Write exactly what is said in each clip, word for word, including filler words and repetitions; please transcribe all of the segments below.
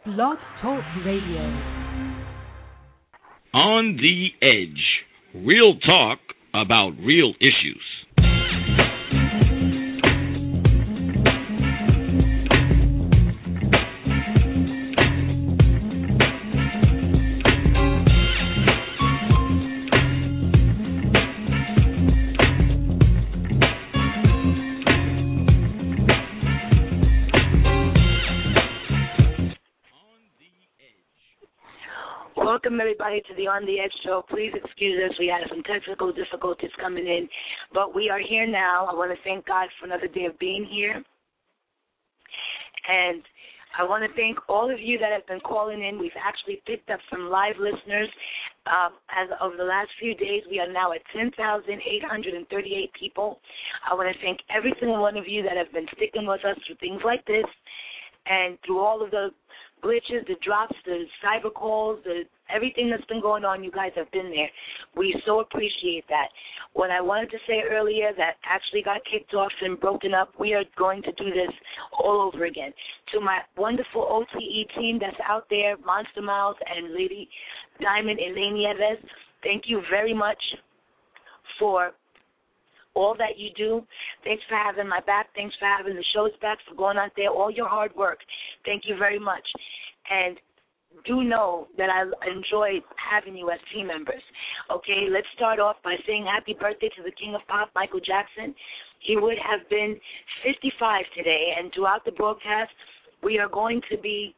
Blog Talk Radio. On the Edge. Real talk about real issues. Welcome, everybody, to the On the Edge show. Please excuse us. We had some technical difficulties coming in, but we are here now. I want to thank God for another day of being here. And I want to thank all of you that have been calling in. We've actually picked up some live listeners. Uh, as of the last few days, we are now at ten thousand eight hundred thirty-eight people. I want to thank every single one of you that have been sticking with us through things like this and through all of the glitches, the drops, the cyber calls, the everything that's been going on. You guys have been there. We so appreciate that. What I wanted to say earlier that actually got kicked off and broken up, we are going to do this all over again. To my wonderful O T E team that's out there, Monster Miles and Lady Diamond Elaine Nieves, thank you very much for all that you do. Thanks for having my back. Thanks for having the shows back, for going out there, all your hard work. Thank you very much. And do know that I enjoy having you as team members. Okay, let's start off by saying happy birthday to the King of Pop, Michael Jackson. He would have been fifty-five today, and throughout the broadcast, we are going to be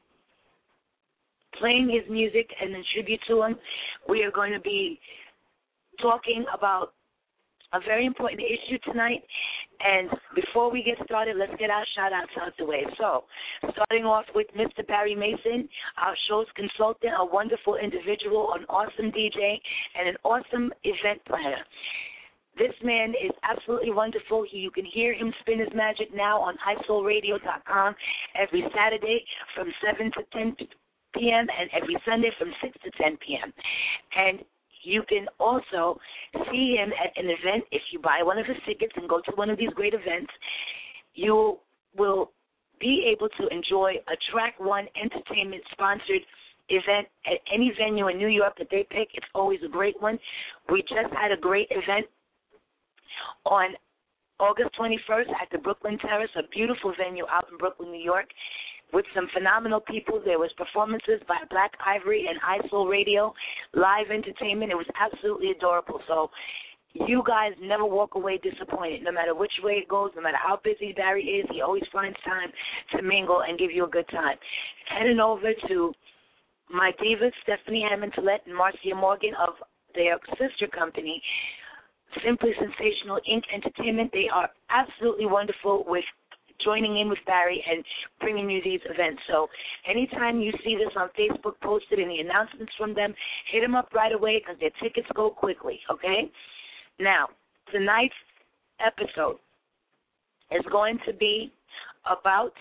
playing his music and in tribute to him. We are going to be talking about a very important issue tonight. And before we get started, let's get our shout-outs out the way. So, starting off with Mister Barry Mason, our show's consultant, a wonderful individual, an awesome D J, and an awesome event planner. This man is absolutely wonderful. He, you can hear him spin his magic now on i soul radio dot com every Saturday from seven to ten p.m. and every Sunday from six to ten p.m. And you can also see him at an event. If you buy one of his tickets and go to one of these great events, you will be able to enjoy a Track One Entertainment-sponsored event at any venue in New York that they pick. It's always a great one. We just had a great event on August twenty-first at the Brooklyn Terrace, a beautiful venue out in Brooklyn, New York, with some phenomenal people. There was performances by Black Ivory and i soul Radio, live entertainment. It was absolutely adorable. So you guys never walk away disappointed. No matter which way it goes, no matter how busy Barry is, he always finds time to mingle and give you a good time. Heading over to my divas, Stephanie Hammond-Tillett and Marcia Morgan of their sister company, Simply Sensational Incorporated. Entertainment. They are absolutely wonderful with joining in with Barry and bringing you these events. So anytime you see this on Facebook posted and the announcements from them, hit them up right away because their tickets go quickly, okay? Now, tonight's episode is going to be about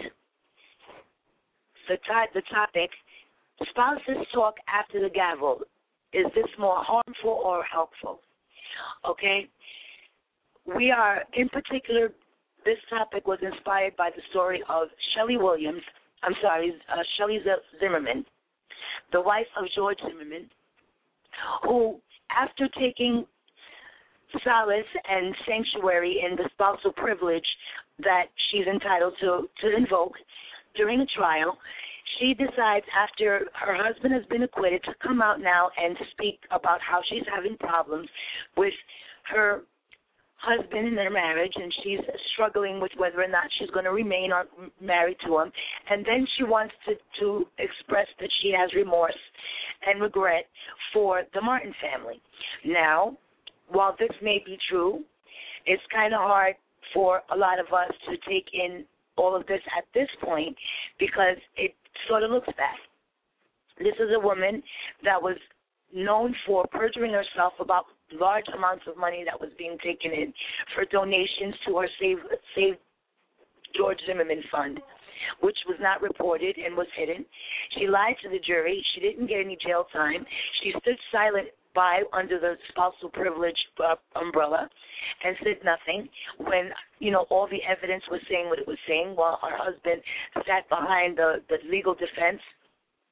the, t- the topic, spouses talk after the gavel. Is this more harmful or helpful? Okay? We are, in particular, this topic was inspired by the story of Shelley Williams, I'm sorry, uh, Shelley Zimmerman, the wife of George Zimmerman, who, after taking solace and sanctuary in the spousal privilege that she's entitled to, to invoke during a trial, she decides after her husband has been acquitted to come out now and speak about how she's having problems with her husband in their marriage, and she's struggling with whether or not she's going to remain or married to him. And then she wants to, to express that she has remorse and regret for the Martin family. Now, while this may be true, it's kind of hard for a lot of us to take in all of this at this point because it sort of looks bad. This is a woman that was known for perjuring herself about large amounts of money that was being taken in for donations to her Save, Save George Zimmerman Fund, which was not reported and was hidden. She lied to the jury. She didn't get any jail time. She stood silent by under the spousal privilege uh, umbrella and said nothing when, you know, all the evidence was saying what it was saying while her husband sat behind the, the legal defense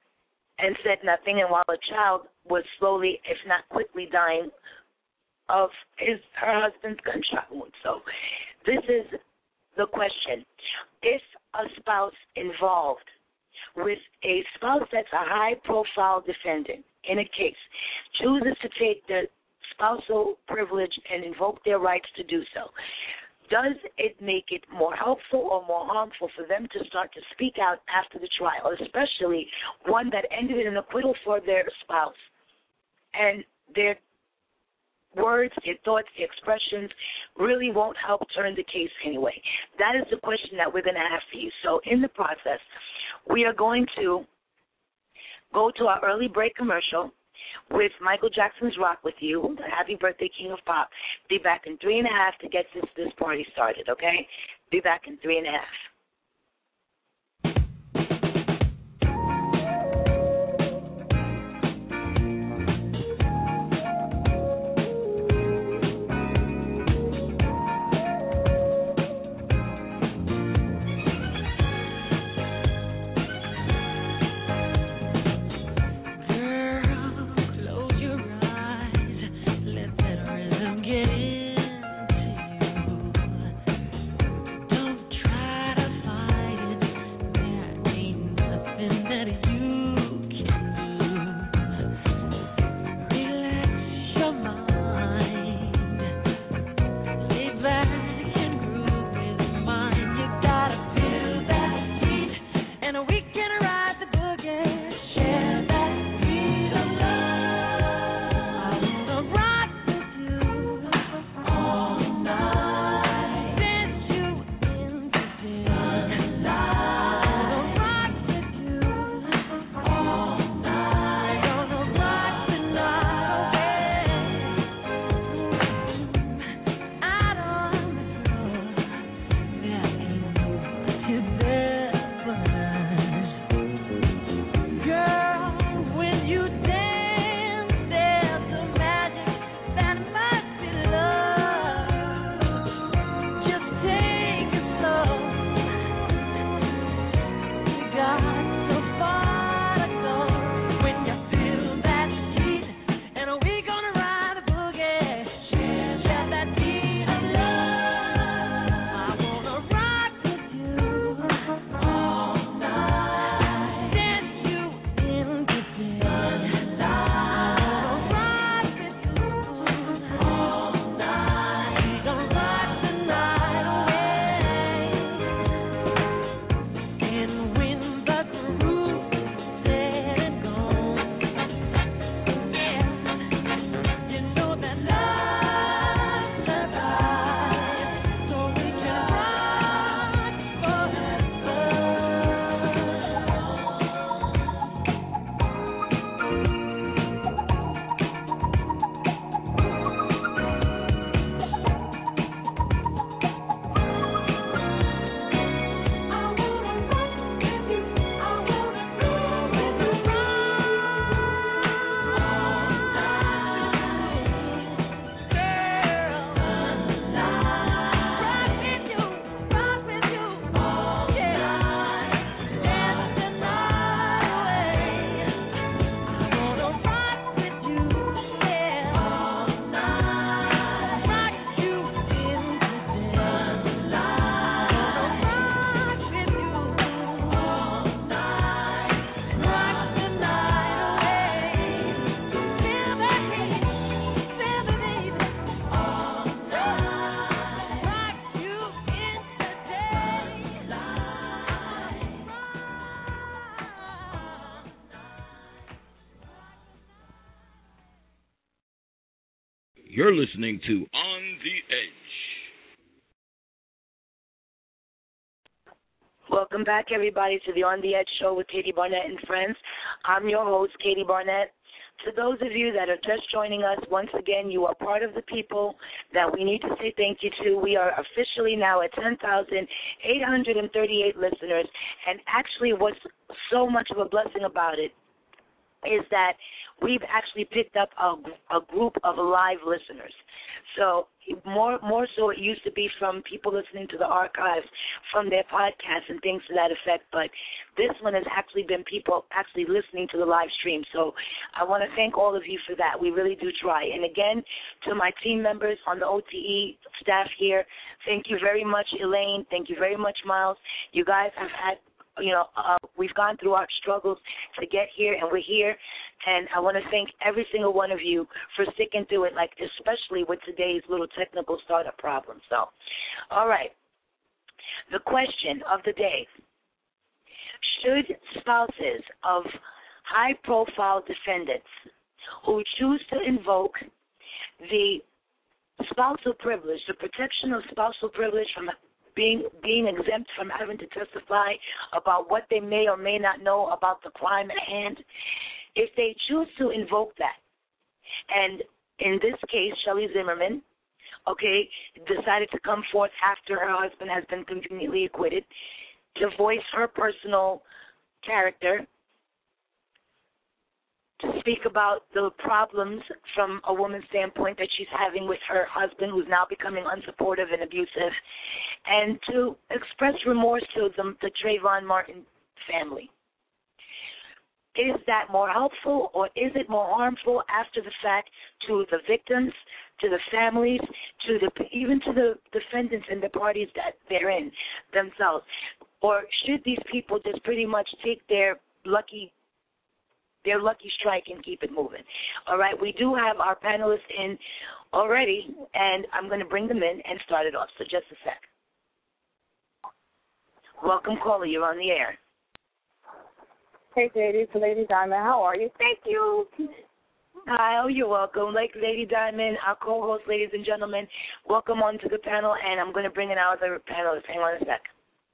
and said nothing, and while a child was slowly, if not quickly, dying of his her husband's gunshot wound. So this is the question. If a spouse involved with a spouse that's a high-profile defendant in a case chooses to take the spousal privilege and invoke their rights to do so, does it make it more helpful or more harmful for them to start to speak out after the trial, especially one that ended in an acquittal for their spouse, and their words, their thoughts, their expressions really won't help turn the case anyway? That is the question that we're going to have for you. So in the process, we are going to go to our early break commercial with Michael Jackson's Rock With You, Happy Birthday King of Pop. Be back in three and a half to get this, this party started, okay? Be back in three and a half. You're listening to On the Edge. Welcome back, everybody, to the On the Edge show with Katie Barnett and friends. I'm your host, Katie Barnett. To those of you that are just joining us, once again, you are part of the people that we need to say thank you to. We are officially now at ten thousand eight hundred thirty-eight listeners, and actually what's so much of a blessing about it is that we've actually picked up a, a group of live listeners. So more more so it used to be from people listening to the archives from their podcasts and things to that effect, but this one has actually been people actually listening to the live stream. So I want to thank all of you for that. We really do try. And again, to my team members on the O T E staff here, thank you very much, Elaine. Thank you very much, Miles. You guys have had, you know, uh, we've gone through our struggles to get here, and we're here. And I want to thank every single one of you for sticking through it, like especially with today's little technical startup problem. So, all right. The question of the day: should spouses of high-profile defendants who choose to invoke the spousal privilege, the protection of spousal privilege from being being exempt from having to testify about what they may or may not know about the crime at hand, if they choose to invoke that, and in this case, Shelley Zimmerman, okay, decided to come forth after her husband has been conveniently acquitted to voice her personal character, to speak about the problems from a woman's standpoint that she's having with her husband, who's now becoming unsupportive and abusive, and to express remorse to the, the Trayvon Martin family. Is that more helpful, or is it more harmful after the fact to the victims, to the families, to the even to the defendants and the parties that they're in themselves? Or should these people just pretty much take their lucky their lucky strike and keep it moving? All right, we do have our panelists in already, and I'm going to bring them in and start it off. So just a sec. Welcome, caller. You're on the air. Hey, Lady, it's Lady Diamond. How are you? Thank you. Hi, oh, you're welcome. Like Lady Diamond, our co-host, ladies and gentlemen, welcome on to the panel, and I'm going to bring in our other panelists. Hang on a sec.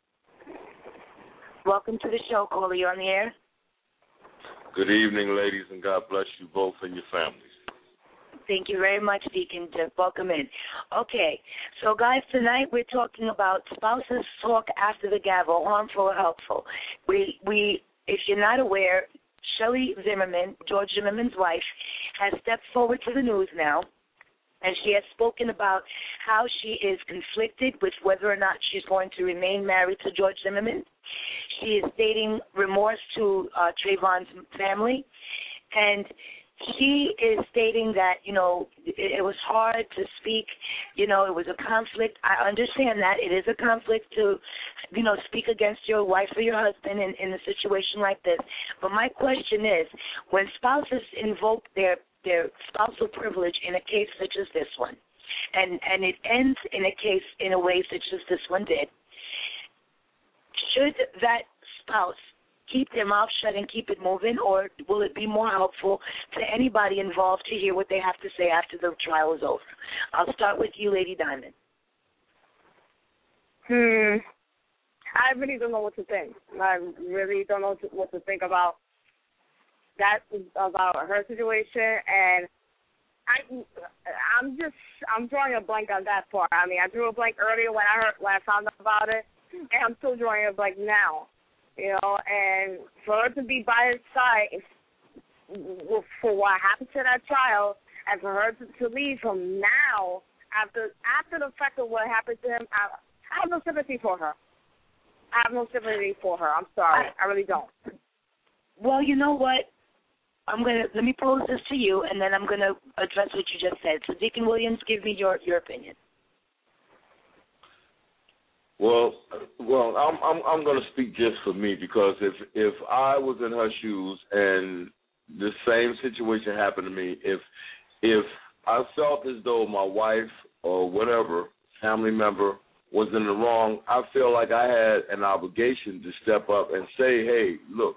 Welcome to the show, caller. You're on the air. Good evening, ladies, and God bless you both and your families. Thank you very much, Deacon. Welcome in. Okay, so guys, tonight we're talking about spouses talk after the gavel, harmful or helpful. We we. If you're not aware, Shelley Zimmerman, George Zimmerman's wife, has stepped forward to the news now, and she has spoken about how she is conflicted with whether or not she's going to remain married to George Zimmerman. She is stating remorse to uh, Trayvon's family, and she is stating that, you know, it, it was hard to speak, you know, it was a conflict. I understand that. It is a conflict to, you know, speak against your wife or your husband in, in a situation like this. But my question is, when spouses invoke their, their spousal privilege in a case such as this one, and, and it ends in a case in a way such as this one did, should that spouse keep their mouth shut and keep it moving, or will it be more helpful to anybody involved to hear what they have to say after the trial is over? I'll start with you, Lady Diamond. Hmm. I really don't know what to think. I really don't know what to think about that, about her situation, and I, I'm just, I'm drawing a blank on that part. I mean, I drew a blank earlier when I heard, when I found out about it, and I'm still drawing a blank now. You know, and for her to be by his side for what happened to that child, and for her to, to leave him now after after the fact of what happened to him, I, I have no sympathy for her. I have no sympathy for her. I'm sorry. I, I really don't. Well, you know what? I'm gonna let me pose this to you, and then I'm gonna address what you just said. So, Deacon Williams, give me your, your opinion. Well, well, I'm I'm I'm going to speak just for me, because if if I was in her shoes and the same situation happened to me, if if I felt as though my wife or whatever family member was in the wrong, I feel like I had an obligation to step up and say, hey, look,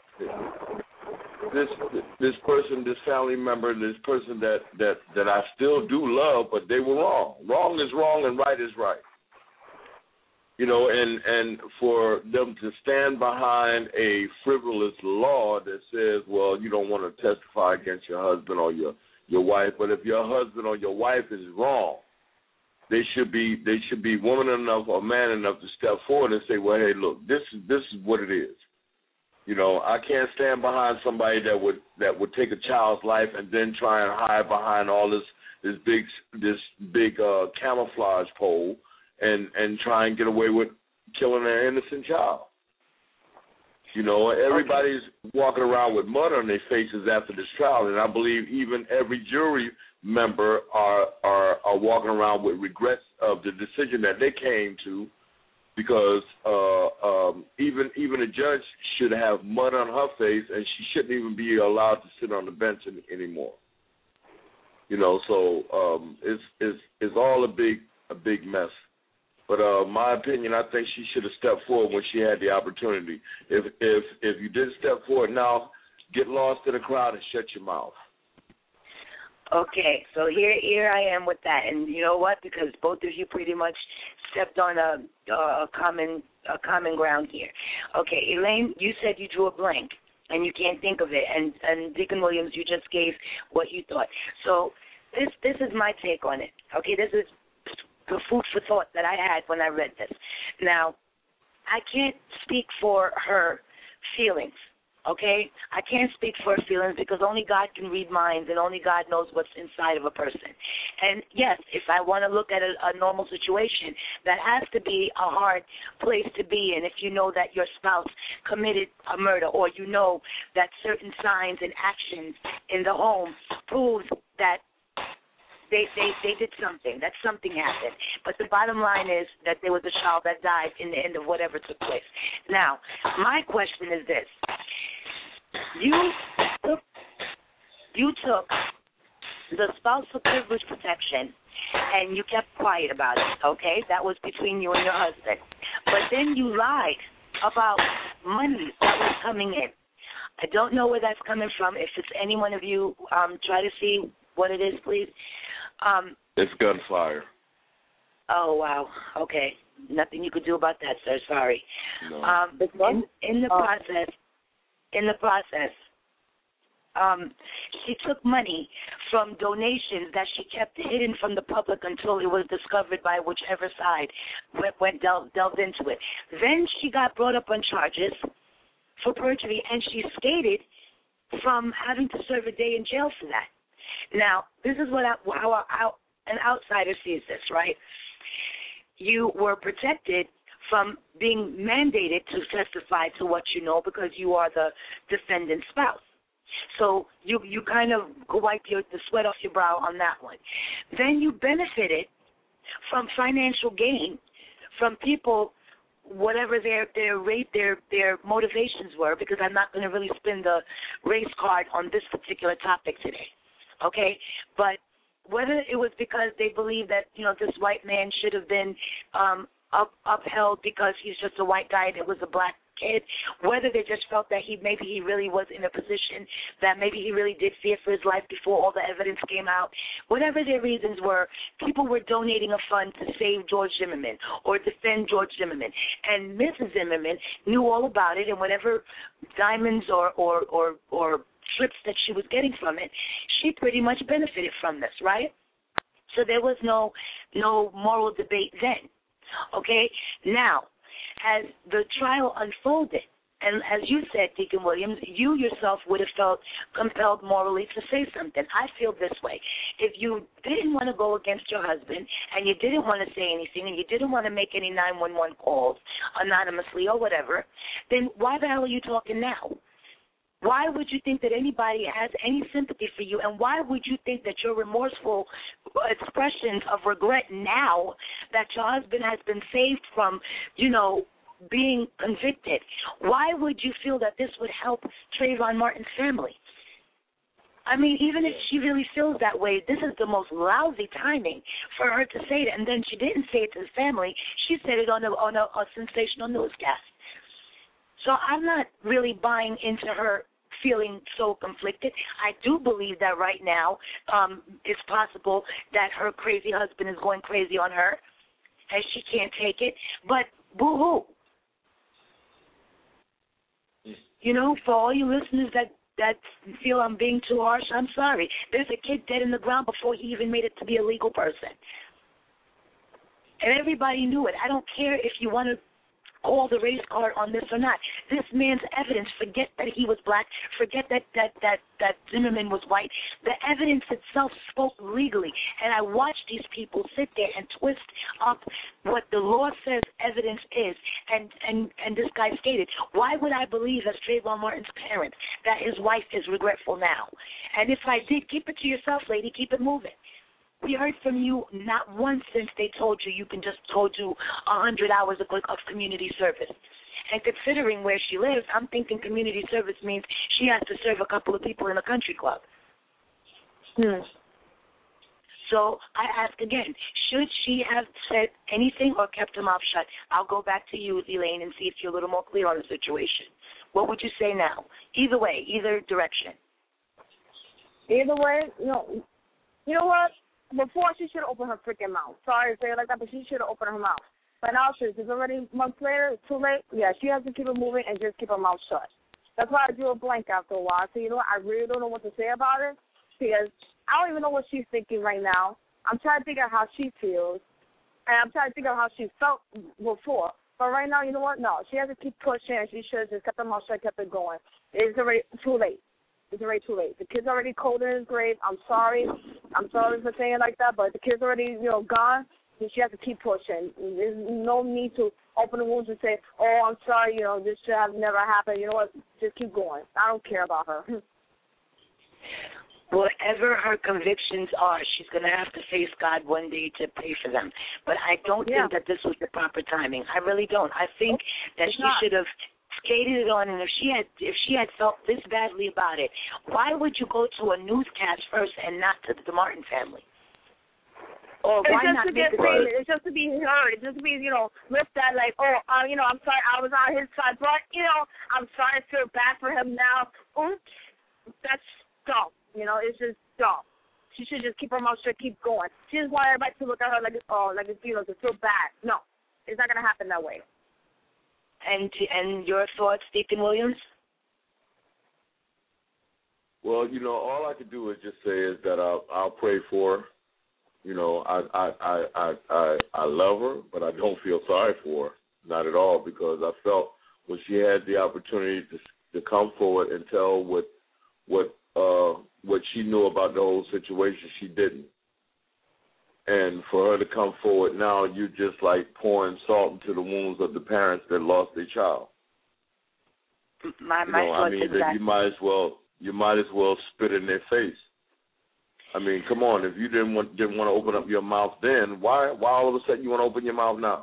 this this person, this family member, this person that, that, that I still do love, but they were wrong. Wrong is wrong and right is right. You know, and, and for them to stand behind a frivolous law that says, well, you don't want to testify against your husband or your, your wife, but if your husband or your wife is wrong, they should be they should be woman enough or man enough to step forward and say, well, hey, look, this is this is what it is. You know, I can't stand behind somebody that would that would take a child's life and then try and hide behind all this this big this big uh, camouflage pole and and try and get away with killing an innocent child. You know, everybody's walking around with mud on their faces after this trial, and I believe even every jury member are are, are walking around with regrets of the decision that they came to, because uh, um, even even a judge should have mud on her face, and she shouldn't even be allowed to sit on the bench any, anymore. You know, so um, it's it's it's all a big a big mess. But uh, my opinion, I think she should have stepped forward when she had the opportunity. If if if you didn't step forward now, get lost in the crowd and shut your mouth. Okay, so here here I am with that, and you know what? Because both of you pretty much stepped on a, a common a common ground here. Okay, Elaine, you said you drew a blank and you can't think of it, and and Deacon Williams, you just gave what you thought. So this this is my take on it. Okay, this is the food for thought that I had when I read this. Now, I can't speak for her feelings, okay? I can't speak for her feelings because only God can read minds and only God knows what's inside of a person. And, yes, if I want to look at a, a normal situation, that has to be a hard place to be in if you know that your spouse committed a murder, or you know that certain signs and actions in the home prove that They, they they did something, that something happened. But the bottom line is that there was a child that died in the end of whatever took place. Now, my question is this. You took, you took the spousal privilege protection and you kept quiet about it, okay? That was between you and your husband. But then you lied about money that was coming in. I don't know where that's coming from. If it's any one of you, um, try to see what it is, please. Um, it's gunfire. Oh, wow. Okay. Nothing you could do about that, sir. Sorry. No. Um, in, in the process, in the process, um, she took money from donations that she kept hidden from the public until it was discovered by whichever side went, went delved, delved into it. Then she got brought up on charges for perjury, and she skated from having to serve a day in jail for that. Now, this is what I, how, I, how an outsider sees this, right? You were protected from being mandated to testify to what you know because you are the defendant's spouse. So you you kind of wipe your, the sweat off your brow on that one. Then you benefited from financial gain from people, whatever their their rate, their their motivations were, because I'm not going to really spin the race card on this particular topic today. Okay, but whether it was because they believe that, you know, this white man should have been um, up, upheld because he's just a white guy and it was a black kid, whether they just felt that he maybe he really was in a position that maybe he really did fear for his life before all the evidence came out, whatever their reasons were, people were donating a fund to save George Zimmerman or defend George Zimmerman. And Missus Zimmerman knew all about it, and whatever diamonds or or or, or trips that she was getting from it, she pretty much benefited from this, right? So there was no no moral debate then. Okay? Now, as the trial unfolded, and as you said, Deacon Williams, you yourself would have felt compelled morally to say something. I feel this way. If you didn't want to go against your husband and you didn't want to say anything and you didn't want to make any nine one one calls anonymously or whatever, then why the hell are you talking now? Why would you think that anybody has any sympathy for you, and why would you think that your remorseful expressions of regret now that your husband has been saved from, you know, being convicted, why would you feel that this would help Trayvon Martin's family? I mean, even if she really feels that way, this is the most lousy timing for her to say it, and then she didn't say it to the family. She said it on a, on a, a sensational newscast. So I'm not really buying into her feeling so conflicted. I do believe that right now um, it's possible that her crazy husband is going crazy on her and she can't take it, but boo-hoo. You know, for all you listeners that, that feel I'm being too harsh, I'm sorry. There's a kid dead in the ground before he even made it to be a legal person. And everybody knew it. I don't care if you want to call the race card on this or not. This man's evidence, forget that he was black, forget that, that, that, that Zimmerman was white. The evidence itself spoke legally. And I watched these people sit there and twist up what the law says evidence is. And, and, and this guy stated, why would I believe, as Trayvon Martin's parents, that his wife is regretful now? And if I did, keep it to yourself, lady. Keep it moving. We heard from you not once since they told you you can just told you one hundred hours of, of community service. And considering where she lives, I'm thinking community service means she has to serve a couple of people in a country club. Hmm. So I ask again, should she have said anything or kept her mouth shut? I'll go back to you, Elaine, and see if you're a little more clear on the situation. What would you say now? Either way, either direction. Either way, you know, you know what? Before, she should have opened her freaking mouth. Sorry to say it like that, but she should have opened her mouth. But now, since it's already months later, it's too late, yeah, she has to keep it moving and just keep her mouth shut. That's why I drew a blank after a while. So, you know what? I really don't know what to say about it because I don't even know what she's thinking right now. I'm trying to figure out how she feels, and I'm trying to figure out how she felt before. But right now, you know what? No, she has to keep pushing, and she should have just kept her mouth shut, kept it going. It's already too late. It's already too late. The kid's already cold in his grave. I'm sorry. I'm sorry for saying it like that, but the kid's already, you know, gone. And she has to keep pushing. There's no need to open the wounds and say, oh, I'm sorry, you know, this should have never happened. You know what? Just keep going. I don't care about her. Whatever her convictions are, she's going to have to face God one day to pay for them. But I don't Yeah. think that this was the proper timing. I really don't. I think that It's she not. should have skated it on, and if she had if she had felt this badly about it, why would you go to a newscast first and not to the Martin family? Or It's why just not to make get a paid. statement? It's just to be heard. It's just to be, you know, lift that like, oh, uh, you know, I'm sorry, I was on his side, but, you know, I'm sorry to feel bad for him now. Oops. That's dumb. You know, it's just dumb. She should just keep her mouth shut, keep going. She just want everybody to look at her like, oh, like, you know, to feel bad. No, it's not going to happen that way. And and your thoughts, Deacon Williams? Well, you know, all I can do is just say is that I'll, I'll pray for her. You know, I, I, I, I, I, I love her, but I don't feel sorry for her, not at all, because I felt when she had the opportunity to to come forward and tell what what uh, what she knew about the whole situation, she didn't. And for her to come forward now, you're just like pouring salt into the wounds of the parents that lost their child. My You my know, I thoughts mean, that exactly. you might as well you might as well spit in their face. I mean, come on, if you didn't want didn't want to open up your mouth then, why why all of a sudden you want to open your mouth now?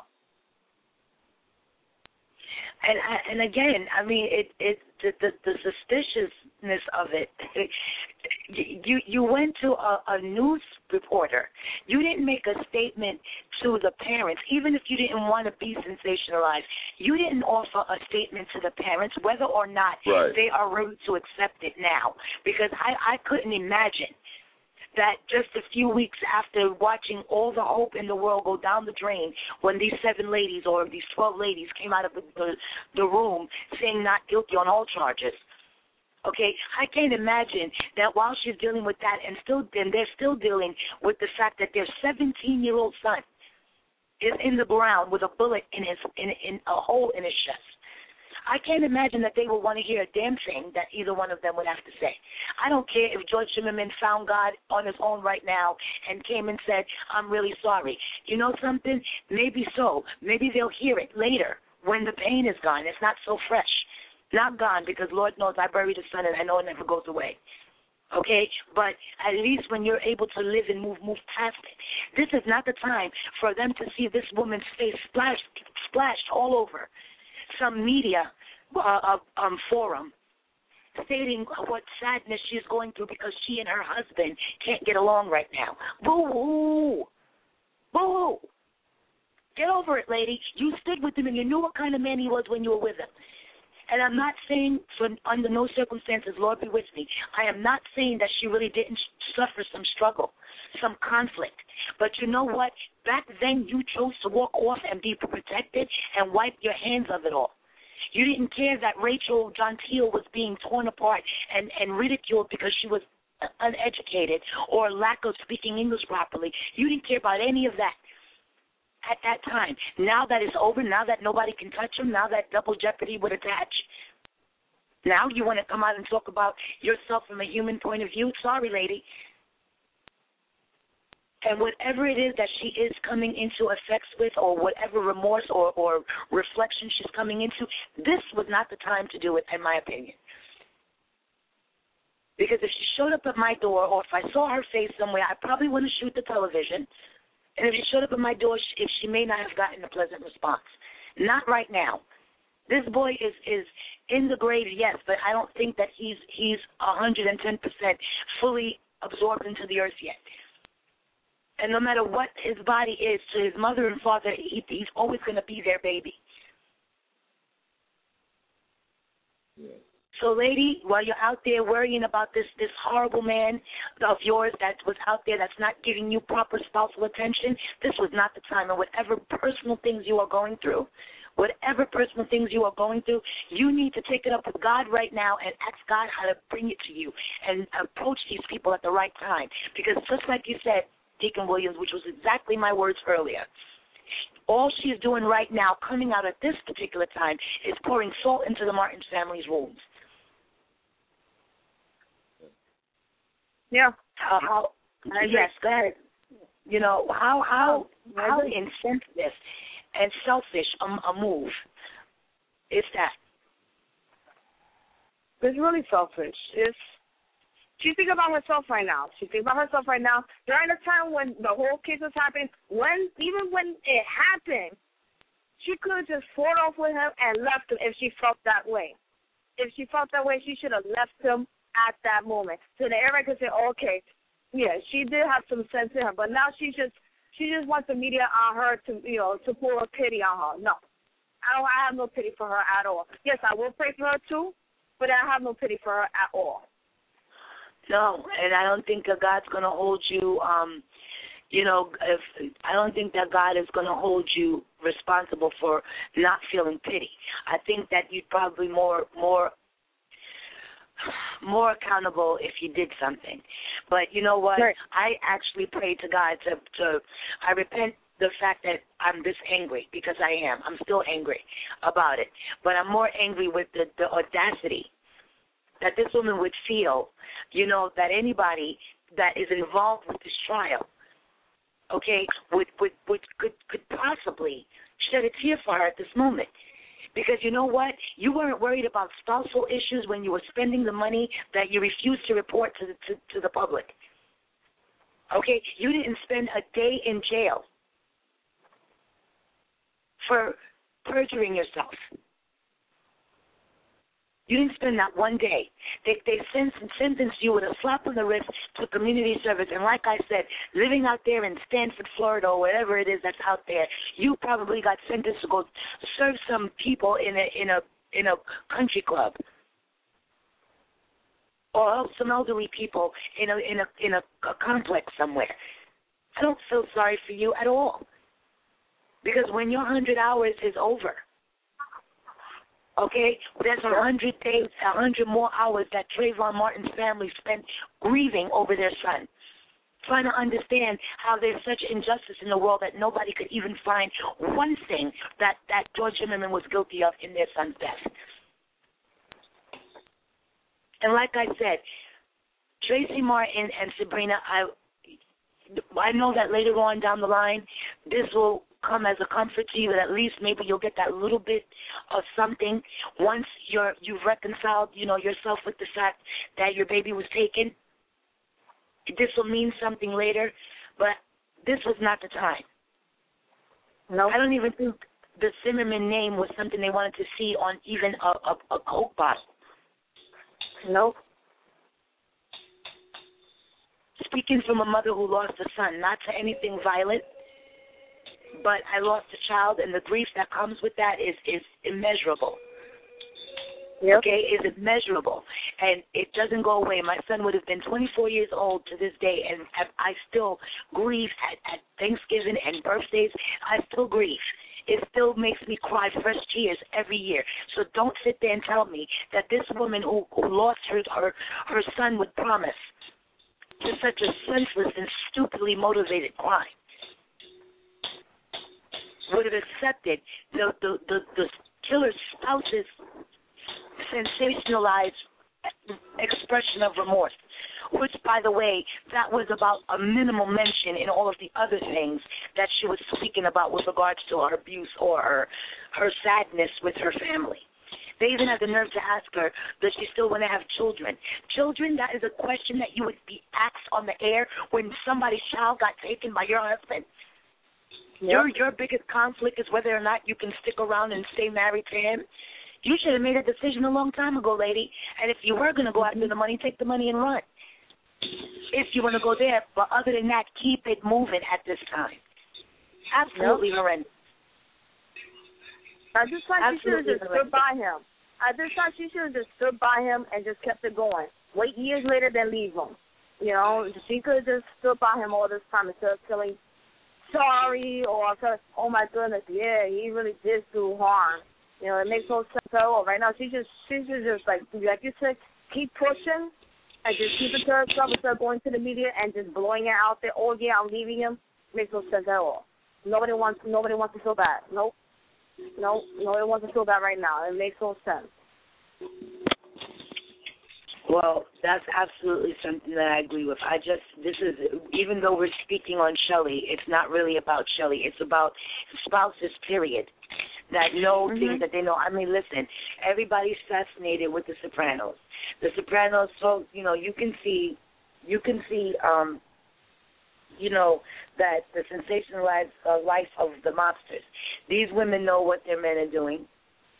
And and again, I mean, it it the the, the suspiciousness of it. You you went to a, a news reporter. You didn't make a statement to the parents, even if you didn't want to be sensationalized. You didn't offer a statement to the parents, whether or not Right. they are ready to accept it now. Because I I couldn't imagine that just a few weeks after watching all the hope in the world go down the drain, when these seven ladies or these twelve ladies came out of the, the, the room saying not guilty on all charges. Okay, I can't imagine that while she's dealing with that and still, and they're still dealing with the fact that their seventeen-year-old son is in the ground with a bullet in his in, in a hole in his chest. I can't imagine that they would want to hear a damn thing that either one of them would have to say. I don't care if George Zimmerman found God on his own right now and came and said, I'm really sorry. You know something? Maybe so. Maybe they'll hear it later when the pain is gone. It's not so fresh. Not gone, because Lord knows I buried a son and I know it never goes away. Okay? But at least when you're able to live and move, move past it. This is not the time for them to see this woman's face splashed, splashed all over some media uh, um, forum stating what sadness she's going through because she and her husband can't get along right now. Boo-hoo. Boo-hoo. Get over it, lady. You stood with him and you knew what kind of man he was when you were with him. And I'm not saying, for under no circumstances, Lord be with me, I am not saying that she really didn't suffer some struggle, some conflict. But you know what? Back then you chose to walk off and be protected and wipe your hands of it all. You didn't care that Rachel Gentile was being torn apart and, and ridiculed because she was uneducated or lack of speaking English properly. You didn't care about any of that. at that time. Now that it's over, now that nobody can touch him, now that double jeopardy would attach, now you want to come out and talk about yourself from a human point of view? Sorry, lady. And whatever it is that she is coming into effects with, or whatever remorse or, or reflection she's coming into, this was not the time to do it, in my opinion. Because if she showed up at my door, or if I saw her face somewhere, I probably wouldn't shoot the television. And if she showed up at my door, if she may not have gotten a pleasant response. Not right now. This boy is, is in the grave, yes, but I don't think that he's he's one hundred ten percent fully absorbed into the earth yet. And no matter what his body is to his mother and father, he, he's always going to be their baby. Yeah. So, lady, while you're out there worrying about this, this horrible man of yours that was out there that's not giving you proper spousal attention, this was not the time. And whatever personal things you are going through, whatever personal things you are going through, you need to take it up with God right now and ask God how to bring it to you and approach these people at the right time. Because just like you said, Deacon Williams, which was exactly my words earlier, all she's doing right now, coming out at this particular time, is pouring salt into the Martin family's wounds. Yeah. How, how yes, go ahead. You know, how how how insensitive and selfish a, a move is that? It's really selfish. It's She thinks about herself right now. She thinks about herself right now. During the time when the whole case was happening, when even when it happened, she could have just fought off with him and left him if she felt that way. If she felt that way, she should have left him at that moment. So that everybody could say, okay, yeah, she did have some sense in her, but now she just she just wants the media on her to, you know, to pour a pity on her. No. I don't I have no pity for her at all. Yes, I will pray for her too, but I have no pity for her at all. No, and I don't think that God's going to hold you, um, you know, if I don't think that God is going to hold you responsible for not feeling pity. I think that you'd probably more more more accountable if you did something. But you know what? Right. I actually prayed to God to, to I repent the fact that I'm this angry, because I am. I'm still angry about it. But I'm more angry with the, the audacity that this woman would feel, you know, that anybody that is involved with this trial, okay, would, would, would could, could possibly shed a tear for her at this moment. Because you know what? You weren't worried about spousal issues when you were spending the money that you refused to report to the, to, to the public. Okay? You didn't spend a day in jail for perjuring yourself. You didn't spend that one day. They they sentenced you with a slap on the wrist to community service. And like I said, living out there in Stanford, Florida, or wherever it is that's out there, you probably got sentenced to go serve some people in a in a in a country club, or help some elderly people in a in a in a, a complex somewhere. I don't feel sorry for you at all, because when your hundred hours is over, okay, there's a hundred days, a hundred more hours that Trayvon Martin's family spent grieving over their son, trying to understand how there's such injustice in the world that nobody could even find one thing that, that George Zimmerman was guilty of in their son's death. And like I said, Tracy Martin and Sabrina, I, I know that later on down the line, this will come as a comfort to you, that at least maybe you'll get that little bit of something once you're you've reconciled, you know, yourself with the fact that your baby was taken. This will mean something later, but this was not the time. No, I don't even think the Zimmerman name was something they wanted to see on even a, a, a Coke bottle. Nope. Speaking from a mother who lost a son, not to anything violent, but I lost a child, and the grief that comes with that is, is immeasurable. Yep. Okay, is immeasurable, and it doesn't go away. My son would have been twenty-four years old to this day, and I still grieve at, at Thanksgiving and birthdays. I still grieve. It still makes me cry fresh tears every year. So don't sit there and tell me that this woman who, who lost her, her her son with promise to such a senseless and stupidly motivated crime. would have accepted the the the, the killer's spouse's sensationalized expression of remorse, which, by the way, that was about a minimal mention in all of the other things that she was speaking about with regards to her abuse or her, her sadness with her family. They even had the nerve to ask her, does she still want to have children? Children, that is a question that you would be asked on the air when somebody's child got taken by your husband. Yep. Your your biggest conflict is whether or not you can stick around and stay married to him. You should have made a decision a long time ago, lady. And if you were going to go after the money, take the money and run. If you want to go there. But other than that, keep it moving at this time. Absolutely yep. horrendous. I just thought she should have just stood by him. I just thought she should have just stood by him and just kept it going. Wait years later, then leave him. You know, she could have just stood by him all this time instead of feeling sorry or, oh, my goodness, yeah, he really did do harm. You know, it makes no sense at all. Right now, she just, she should just, like, like you said, keep pushing and just keep it to herself instead of going to the media and just blowing it out there. Oh, yeah, I'm leaving him. Makes no sense at all. Nobody wants, nobody wants to feel bad. Nope. No, no, it wasn't feel that right now. It makes no sense. Well, that's absolutely something that I agree with. I just, this is, even though we're speaking on Shelley, it's not really about Shelley. It's about spouses, period, that know mm-hmm. things that they know. I mean, listen, everybody's fascinated with The Sopranos. The Sopranos, so, you know, you can see, you can see, um, you know, that the sensationalized uh, life of the mobsters. These women know what their men are doing.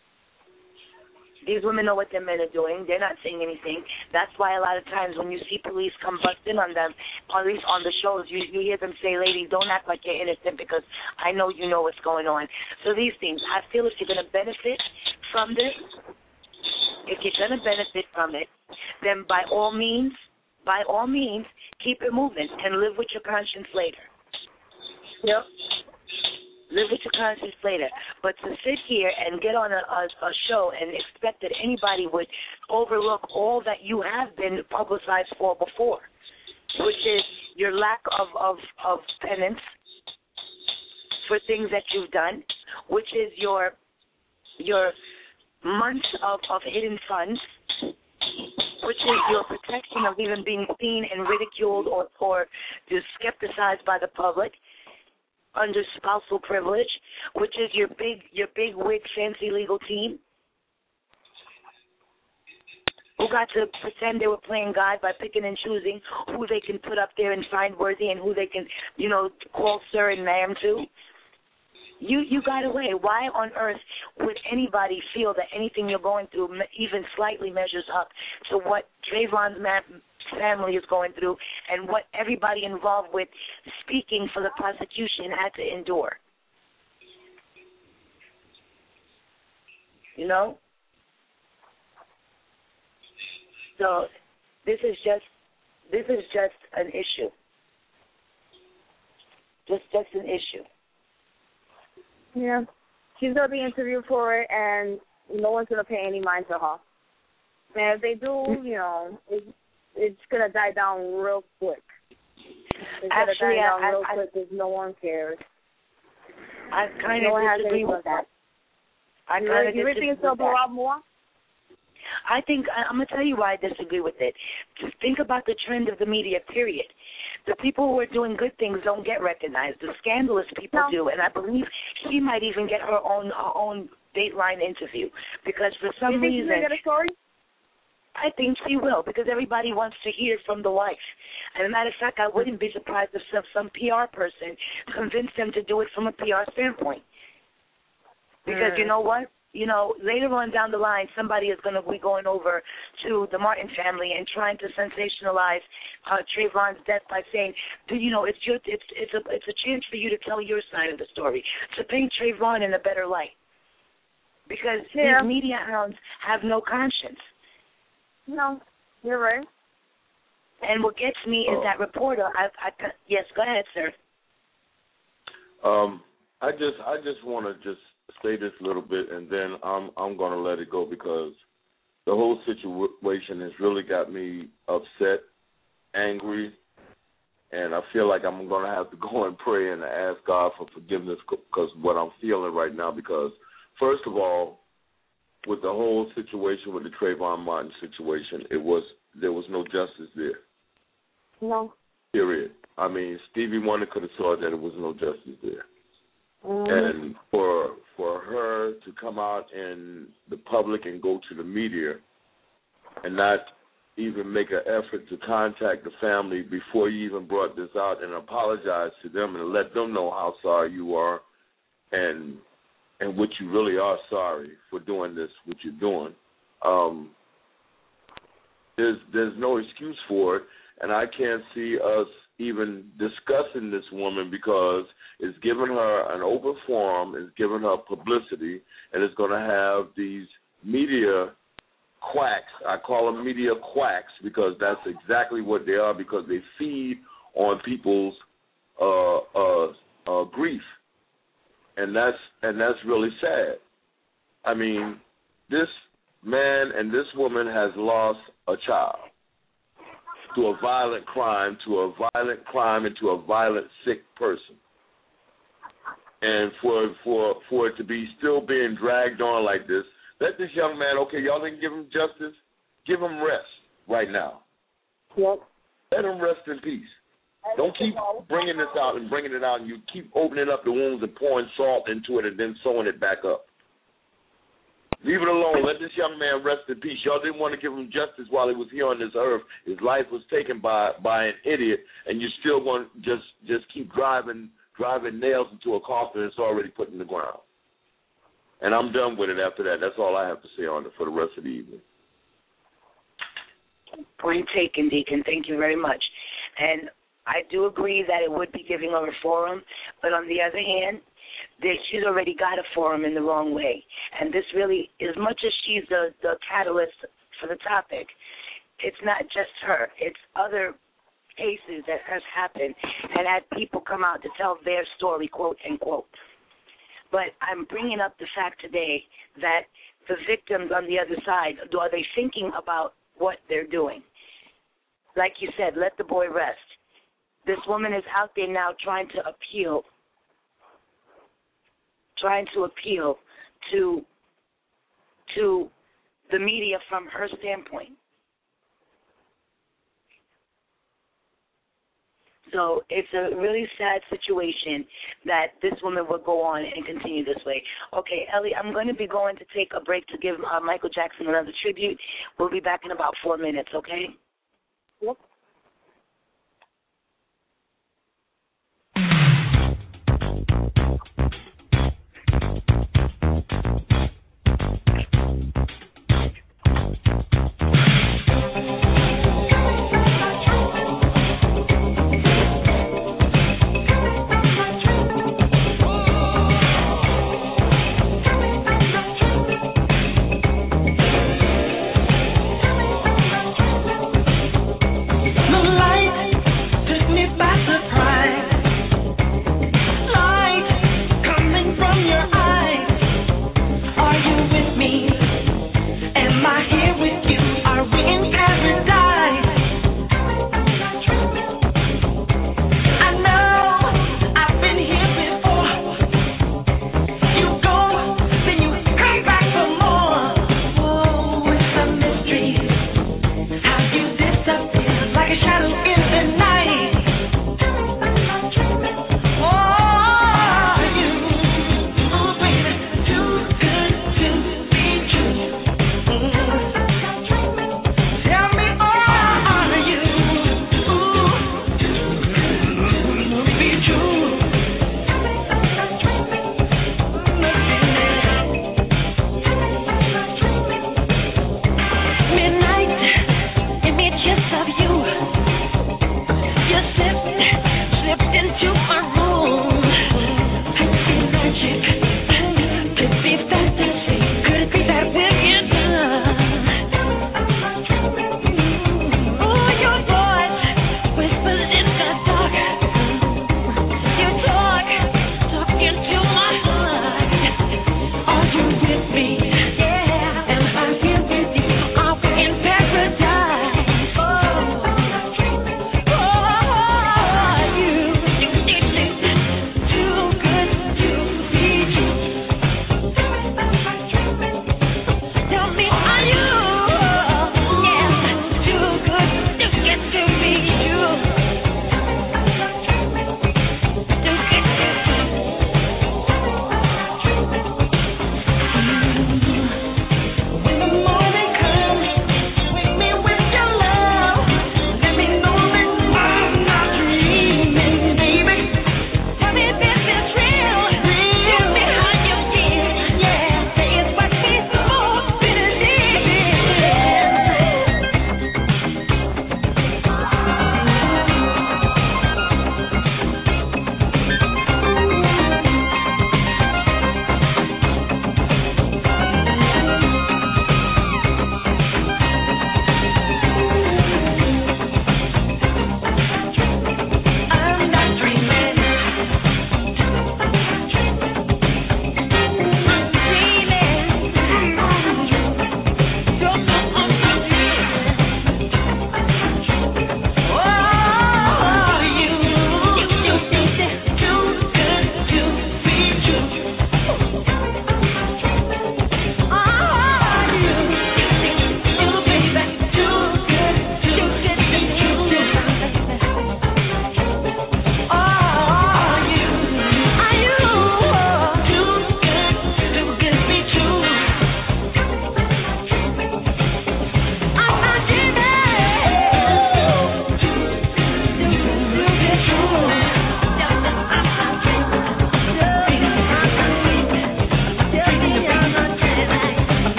These women know what their men are doing. They're not saying anything. That's why a lot of times when you see police come bust in on them, at least on the shows, you, you hear them say, ladies, don't act like you're innocent because I know you know what's going on. So these things, I feel if you're going to benefit from this, if you're going to benefit from it, then by all means, by all means, keep it moving and live with your conscience later. Yep. Live with your conscience later. But to sit here and get on a, a, a show and expect that anybody would overlook all that you have been publicized for before, which is your lack of, of, of penance for things that you've done, which is your your months of, of hidden funds, which is your protection of even being seen and ridiculed or, or just skepticized by the public under spousal privilege, which is your big your big wig fancy legal team who got to pretend they were playing God by picking and choosing who they can put up there and find worthy and who they can, you know, call sir and ma'am to. You you got away. Why on earth would anybody feel that anything you're going through even slightly measures up to what Trayvon's family is going through and what everybody involved with speaking for the prosecution had to endure? You know? So this is just this is just an issue. Just just an issue. Yeah. She's going to be interviewed for it, and no one's going to pay any mind to her. And if they do, you know, it's, it's going to die down real quick. It's going to die down I, real I, quick because no one cares. I kind of no disagree with that. I kind of disagree with that. You really think it's going to blow out more? I think, I'm going to tell you why I disagree with it. Just think about the trend of the media, period. The people who are doing good things don't get recognized. The scandalous people no. do, and I believe she might even get her own her own Dateline interview because for some you think reason, she's gonna get a story? I think she will because everybody wants to hear from the wife. And as a matter of fact, I wouldn't be surprised if some, some P R person convinced them to do it from a P R standpoint. Because mm. you know what? You know, later on down the line, somebody is going to be going over to the Martin family and trying to sensationalize uh, Trayvon's death by saying, you know, it's your, it's it's a it's a chance for you to tell your side of the story, to paint Trayvon in a better light, because yeah. these media hounds have no conscience. No, you're right. And what gets me is that reporter. I, I yes, go ahead, sir. Um, I just I just want to just. say this a little bit, and then I'm I'm going to let it go because the whole situation has really got me upset, angry, and I feel like I'm going to have to go and pray and ask God for forgiveness because what I'm feeling right now. Because first of all, with the whole situation with the Trayvon Martin situation, it was there was no justice there. No. Period. I mean, Stevie Wonder could have saw that there was no justice there. Mm-hmm. And for for her to come out in the public and go to the media and not even make an effort to contact the family before you even brought this out and apologize to them and let them know how sorry you are and and what you really are sorry for doing this, what you're doing. Um, there's there's no excuse for it, and I can't see us even discussing this woman because it's giving her an open forum, it's giving her publicity, and it's going to have these media quacks. I call them media quacks because that's exactly what they are, because they feed on people's uh, uh, uh, grief, and that's and that's really sad. I mean, this man and this woman has lost a child to a violent crime, to a violent crime, and to a violent, sick person. And for for for it to be still being dragged on like this, let this young man, okay, y'all didn't give him justice, give him rest right now. Yep. Let him rest in peace. Don't keep bringing this out and bringing it out, and you keep opening up the wounds and pouring salt into it and then sewing it back up. Leave it alone. Let this young man rest in peace. Y'all didn't want to give him justice while he was here on this earth. His life was taken by by an idiot, and you still want to just just keep driving driving nails into a coffin that's already put in the ground. And I'm done with it after that. That's all I have to say on it for the rest of the evening. Point taken, Deacon. Thank you very much. And I do agree that it would be giving her a forum, but on the other hand, that she's already got a forum in the wrong way. And this really, as much as she's the, the catalyst for the topic, it's not just her. It's other cases that has happened and had people come out to tell their story, quote, unquote. But I'm bringing up the fact today that the victims on the other side, are they thinking about what they're doing? Like you said, let the boy rest. This woman is out there now trying to appeal trying to appeal to to the media from her standpoint. So it's a really sad situation that this woman will go on and continue this way. Okay, Ellie, I'm going to be going to take a break to give uh, Michael Jackson another tribute. We'll be back in about four minutes, okay? Yep.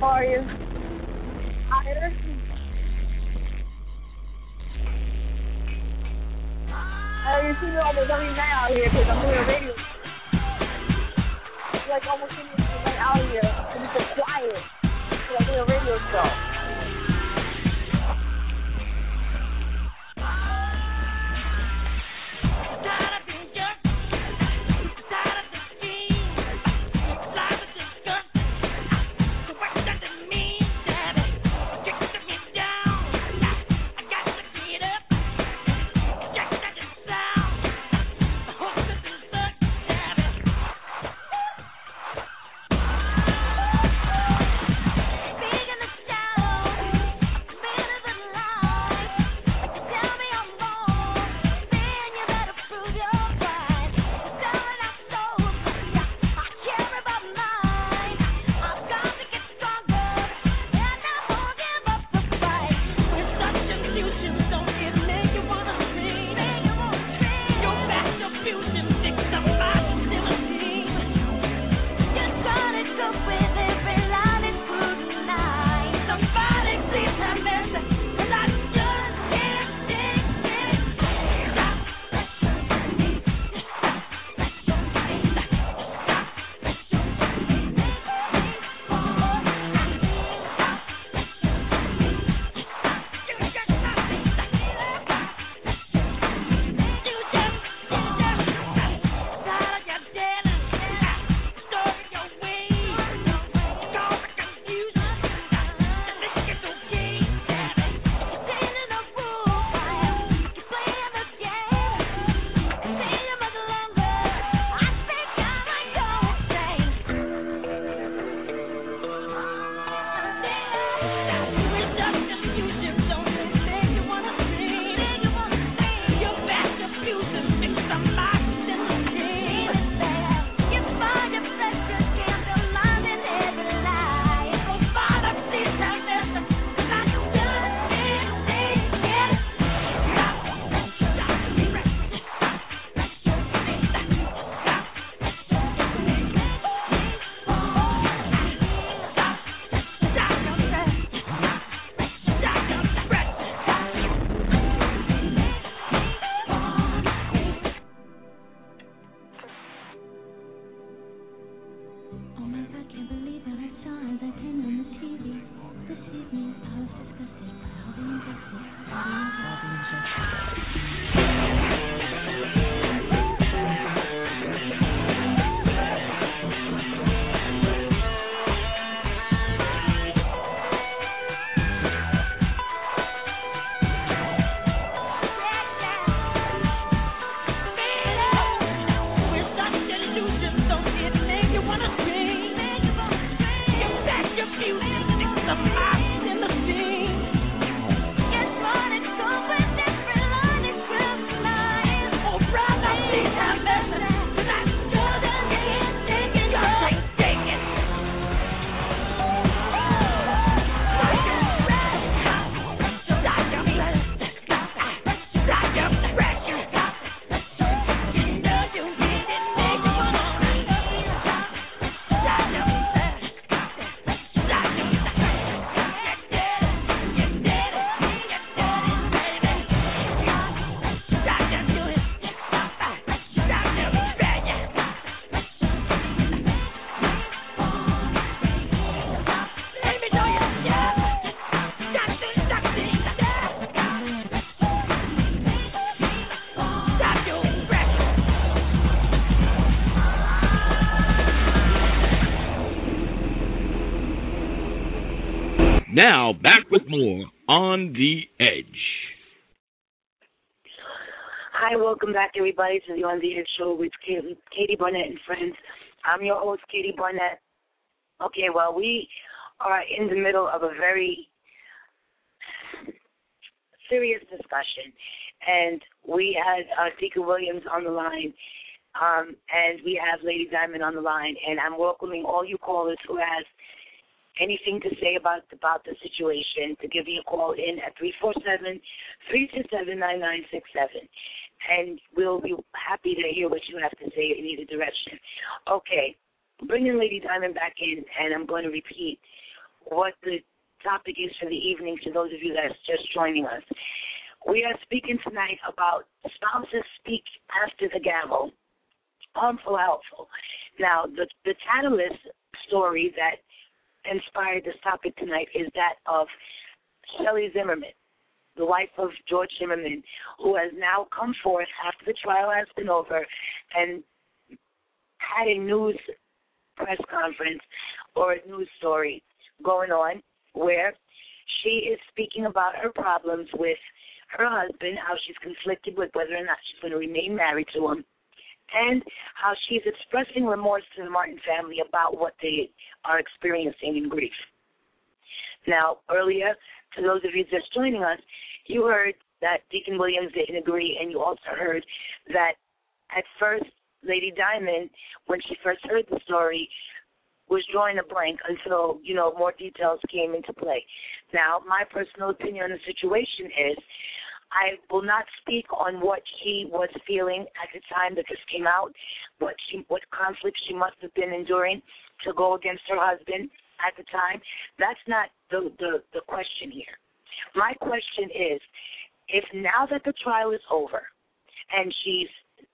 How are you? Tired? Uh, you see me almost every night out here because I'm doing a radio. It's like almost every night out here. And it's so quiet. Because I'm doing a radio show. Now, back with more On the Edge. Hi, welcome back, everybody, to the On the Edge show with Katie, Katie Barnett and friends. I'm your host, Katie Barnett. Okay, well, we are in the middle of a very serious discussion, and we had uh, Deacon Williams on the line, um, and we have Lady Diamond on the line, and I'm welcoming all you callers who has anything to say about about the situation to give me a call in at three four seven, three two seven, nine nine six seven. And we'll be happy to hear what you have to say in either direction. Okay, bringing Lady Diamond back in, and I'm going to repeat what the topic is for the evening to those of you that are just joining us. We are speaking tonight about spouses speak after the gavel, harmful, helpful. Now, the, the catalyst story that inspired this topic tonight is that of Shelley Zimmerman, the wife of George Zimmerman, who has now come forth after the trial has been over and had a news press conference or a news story going on where she is speaking about her problems with her husband, how she's conflicted with whether or not she's going to remain married to him, and how she's expressing remorse to the Martin family about what they are experiencing in grief. Now, earlier, to those of you just joining us, you heard that Deacon Williams didn't agree, and you also heard that at first Lady Diamond, when she first heard the story, was drawing a blank until, you know, more details came into play. Now, my personal opinion on the situation is I will not speak on what she was feeling at the time that this came out, what she, what conflict she must have been enduring to go against her husband at the time. That's not the, the, the question here. My question is, if now that the trial is over and she's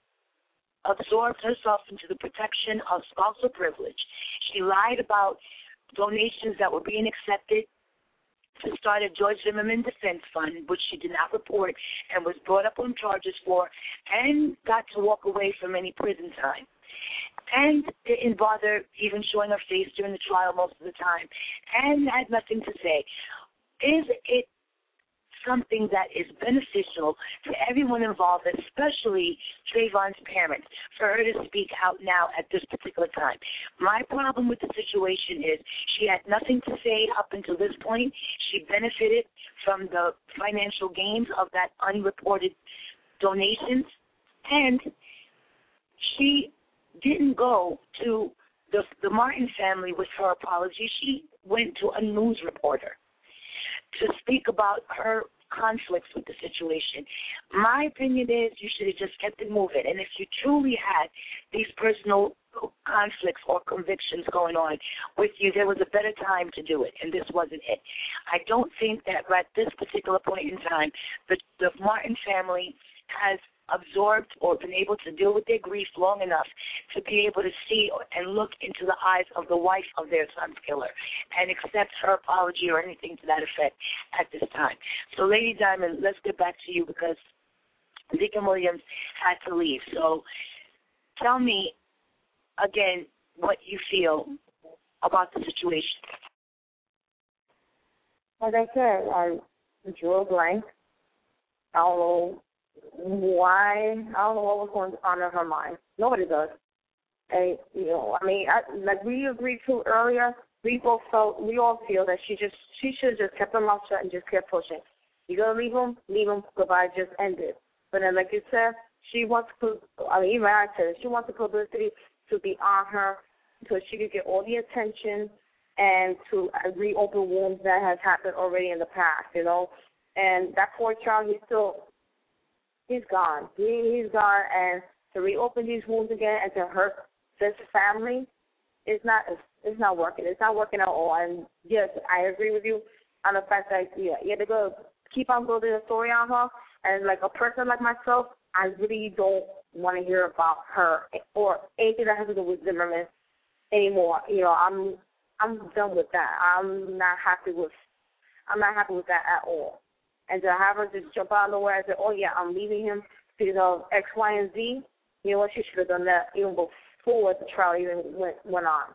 absorbed herself into the protection of spousal privilege, she lied about donations that were being accepted to start a George Zimmerman Defense Fund, which she did not report and was brought up on charges for, and got to walk away from any prison time, and didn't bother even showing her face during the trial most of the time, and had nothing to say. Is it something that is beneficial to everyone involved, especially Trayvon's parents, for her to speak out now at this particular time? My problem with the situation is she had nothing to say up until this point. She benefited from the financial gains of that unreported donations, and she didn't go to the, the Martin family with her apology. She went to a news reporter to speak about her conflicts with the situation. My opinion is you should have just kept it moving. And if you truly had these personal conflicts or convictions going on with you, there was a better time to do it, and this wasn't it. I don't think that at this particular point in time, the, the Martin family has absorbed or been able to deal with their grief long enough to be able to see and look into the eyes of the wife of their son's killer and accept her apology or anything to that effect at this time. So, Lady Diamond, let's get back to you because Deacon Williams had to leave. So tell me, again, what you feel about the situation. Like I said, I drew a blank. I don't know why, I don't know what was going on in her mind. Nobody does. And, you know, I mean, I, like we agreed to earlier, we both felt, we all feel that she just, she should have just kept her mouth shut and just kept pushing. You gonna leave him? Leave him. Goodbye. Just end it. But then, like you said, she wants to, I mean, even I said it, she wants the publicity to be on her so she could get all the attention and to reopen wounds that has happened already in the past, you know. And that poor child, he's still, he's gone. He, he's gone, and to reopen these wounds again and to hurt this family, it's not, it's, it's not working. It's not working at all. And yes, I agree with you on the fact that, yeah, you have to go keep on building a story on her. And like a person like myself, I really don't want to hear about her or anything that has to do with Zimmerman anymore. You know, I'm I'm done with that. I'm not happy with I'm not happy with that at all. And to have her just jump out of nowhere and say, oh yeah, I'm leaving him because of X, Y, and Z, you know what, she should have done that even before the trial even went went on.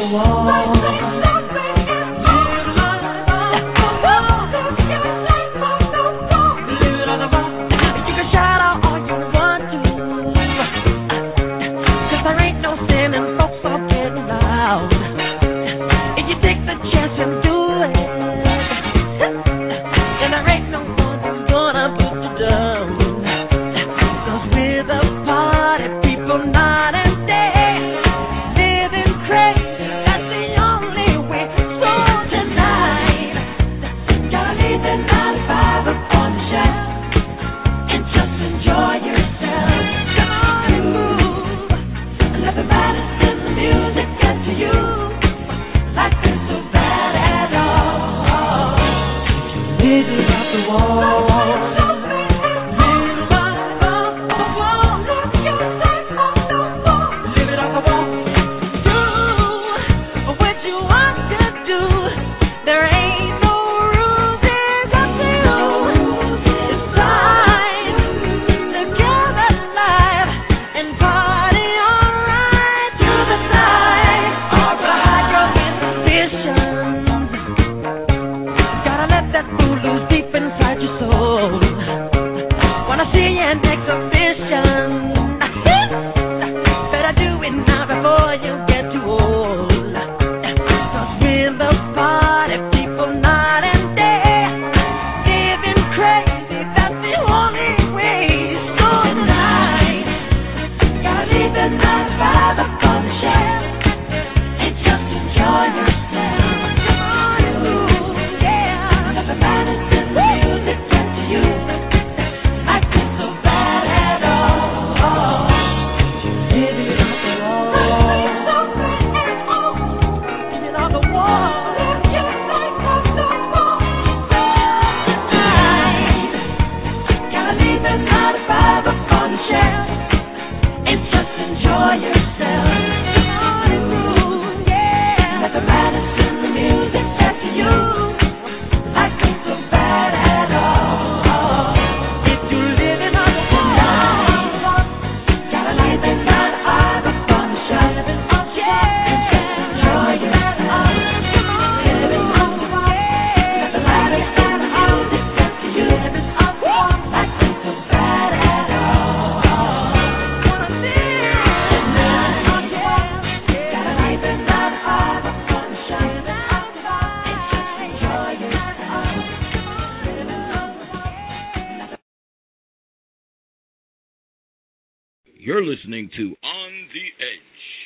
You're listening to On the Edge.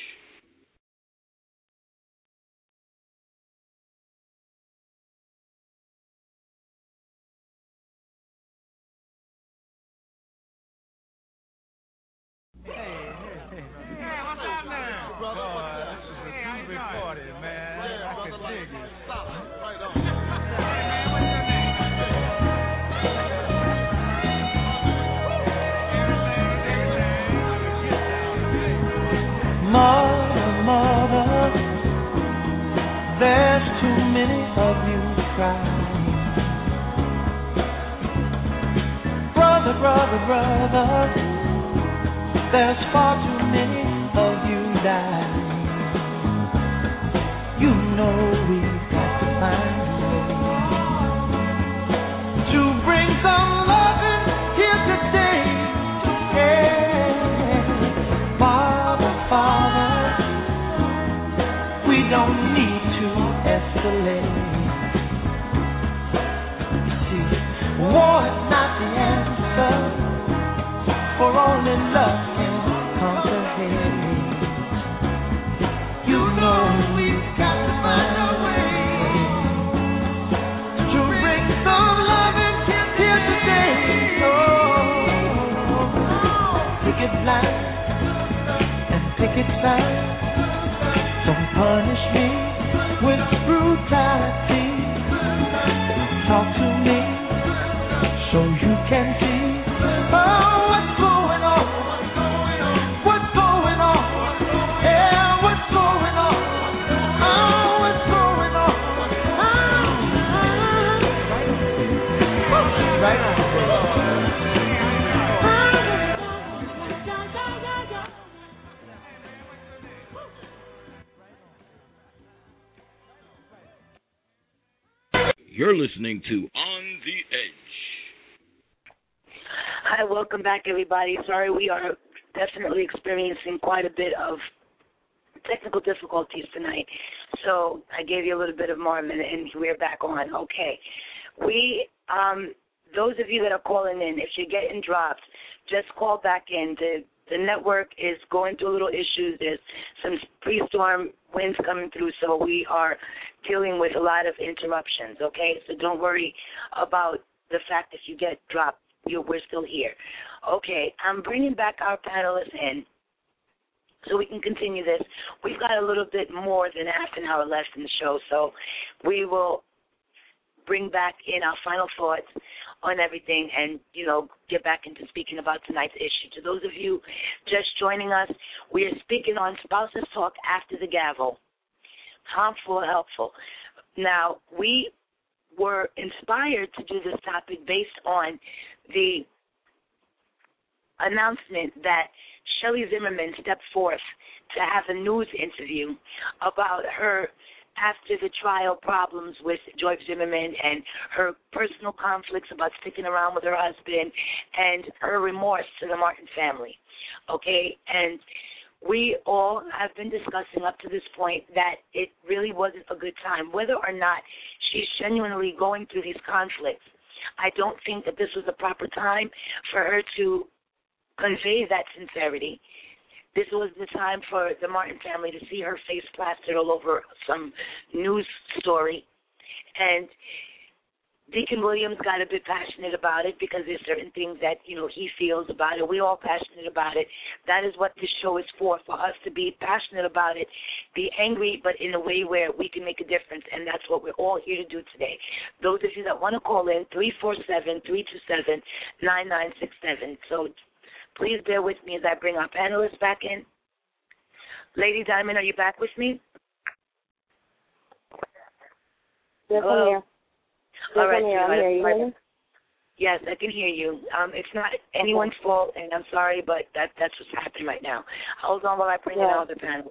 Hey, hey, hey. Hey, what's happening? Brother, boy, this is a hey, groovy party, man. Yeah, I brother, can dig it. Stop. Right on. Hey, man, what's your name? Mother, mother, there's too many of you crying. Brother, brother, brother, there's far too many of you dying. You know we've got to find a way to bring some loving here today. Yeah. Father, Father, we don't need to escalate. You see, war is not the answer, for only love can conquer hate. You know we've got to find a way to bring some loving here today. Oh, picket line and picket sign, don't punish me with brutality. Talk to me so you can see. Oh, You're listening to On the Edge. Hi, welcome back, everybody. Sorry, we are definitely experiencing quite a bit of technical difficulties tonight. So I gave you a little bit of more a minute, and we're back on. Okay. We, um, those of you that are calling in, if you're getting dropped, just call back in. The, the network is going through little issues. There's some pre-storm winds coming through, so we are dealing with a lot of interruptions, okay? So don't worry about the fact that you get dropped. You, we're still here. Okay, I'm bringing back our panelists in so we can continue this. We've got a little bit more than half an hour left in the show, so we will bring back in our final thoughts on everything and, you know, get back into speaking about tonight's issue. To those of you just joining us, we are speaking on Spouses Talk After the Gavel, harmful or helpful. Now, we were inspired to do this topic based on the announcement that Shelley Zimmerman stepped forth to have a news interview about her after the trial problems with George Zimmerman and her personal conflicts about sticking around with her husband and her remorse to the Martin family, okay? And we all have been discussing up to this point that it really wasn't a good time. Whether or not she's genuinely going through these conflicts, I don't think that this was the proper time for her to convey that sincerity. This was the time for the Martin family to see her face plastered all over some news story. And Deacon Williams got a bit passionate about it because there's certain things that, you know, he feels about it. We're all passionate about it. That is what this show is for, for us to be passionate about it, be angry, but in a way where we can make a difference, and that's what we're all here to do today. Those of you that want to call in, three four seven, three two seven, nine nine six seven. So please bear with me as I bring our panelists back in. Lady Diamond, are you back with me? Yes, Hello? I'm here. Yes, All right, I'm here. I'm here. You hear me? Yes, I can hear you. Um, it's not anyone's fault, and I'm sorry, but that that's what's happening right now. Hold on while I bring in Yeah. our other panel.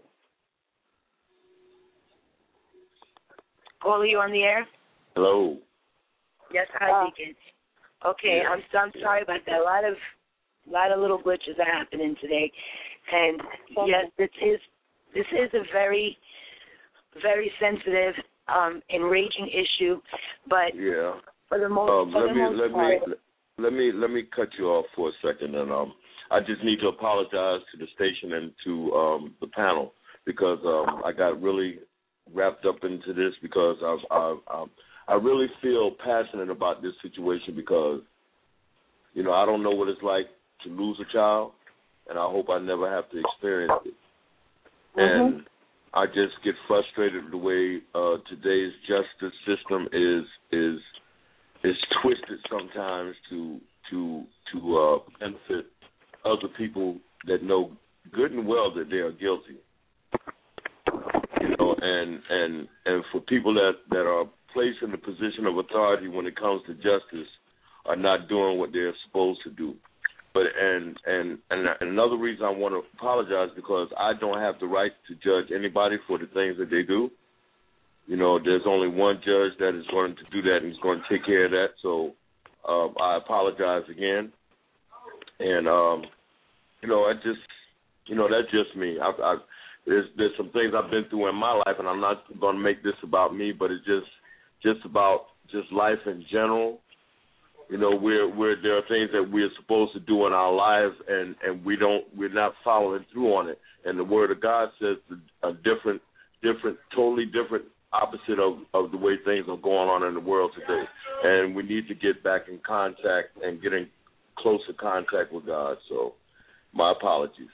Caller, you on the air? Hello. Yes, hi, Uh, Deacon. Okay, yeah. I'm so, I'm sorry about that. A lot of a lot of little glitches are happening today, and Okay. yes, this is this is a very very sensitive, um, enraging issue, but Yeah. for the most Um, for let the me most let part, me let me let me cut you off for a second, and um, I just need to apologize to the station and to um the panel because um I got really wrapped up into this because I I I, I really feel passionate about this situation because you know I don't know what it's like to lose a child, and I hope I never have to experience it. Mm-hmm. And I just get frustrated the way uh, today's justice system is is is twisted sometimes to to to uh, benefit other people that know good and well that they are guilty. You know, and and and for people that, that are placed in the position of authority when it comes to justice are not doing what they're supposed to do. But and and and another reason I want to apologize because I don't have the right to judge anybody for the things that they do. You know, there's only one judge that is going to do that and is going to take care of that. So uh, I apologize again. And um, you know, I just you know that's just me. I, I, there's there's some things I've been through in my life, and I'm not going to make this about me, but it's just just about just life in general. You know, we're, we're, there are things that we're supposed to do in our lives, and, and we don't, we're not following through on it. And the Word of God says a different, different, totally different opposite of, of the way things are going on in the world today. And we need to get back in contact and get in closer contact with God. So, my apologies.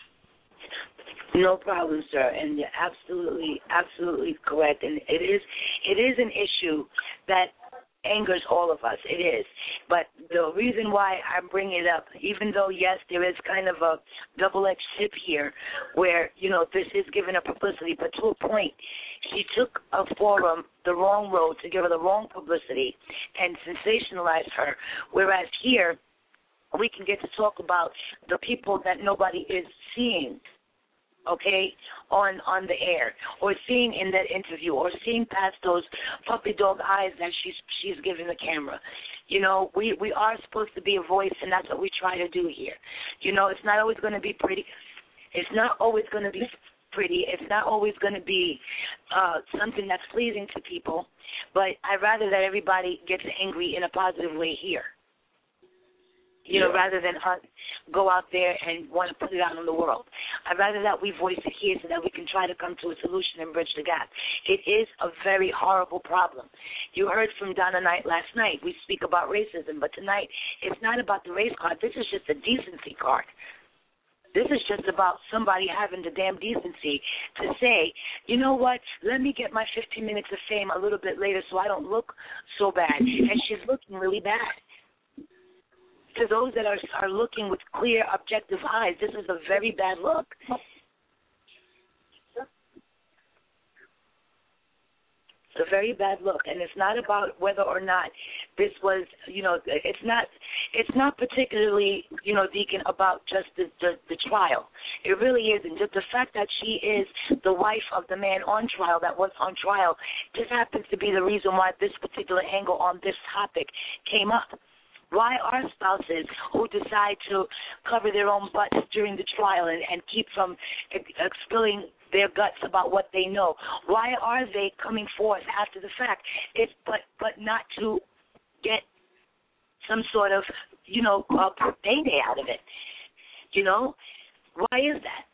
no problem, sir. And you're absolutely, absolutely correct. And it is, it is an issue that angers all of us. It is. But the reason why I'm bringing it up, even though, yes, there is kind of a double-edged tip here where, you know, this is given her publicity, but to a point, she took a forum the wrong road to give her the wrong publicity and sensationalize her, whereas here we can get to talk about the people that nobody is seeing okay, on on the air, or seeing in that interview, or seeing past those puppy dog eyes that she's she's giving the camera. You know, we, we are supposed to be a voice, and that's what we try to do here. You know, it's not always going to be pretty. It's not always going to be pretty. It's not always going to be uh, something that's pleasing to people, but I'd rather that everybody gets angry in a positive way here. You know, yeah. rather than uh, go out there and want to put it out in the world. I'd rather that we voice it here so that we can try to come to a solution and bridge the gap. It is a very horrible problem. You heard from Donna Knight last night. We speak about racism, but tonight it's not about the race card. This is just a decency card. This is just about somebody having the damn decency to say, you know what, let me get my fifteen minutes of fame a little bit later so I don't look so bad. And she's looking really bad. To those that are are looking with clear, objective eyes, this is a very bad look. It's a very bad look, and it's not about whether or not this was, you know, it's not, it's not particularly, you know, Deacon, about just the, the, the trial. It really isn't. Just the fact that she is the wife of the man on trial that was on trial just happens to be the reason why this particular angle on this topic came up. Why are spouses who decide to cover their own butts during the trial and, and keep from expelling their guts about what they know, why are they coming forth after the fact? It's but but not to get some sort of, you know, uh, payday out of it. You know, why is that?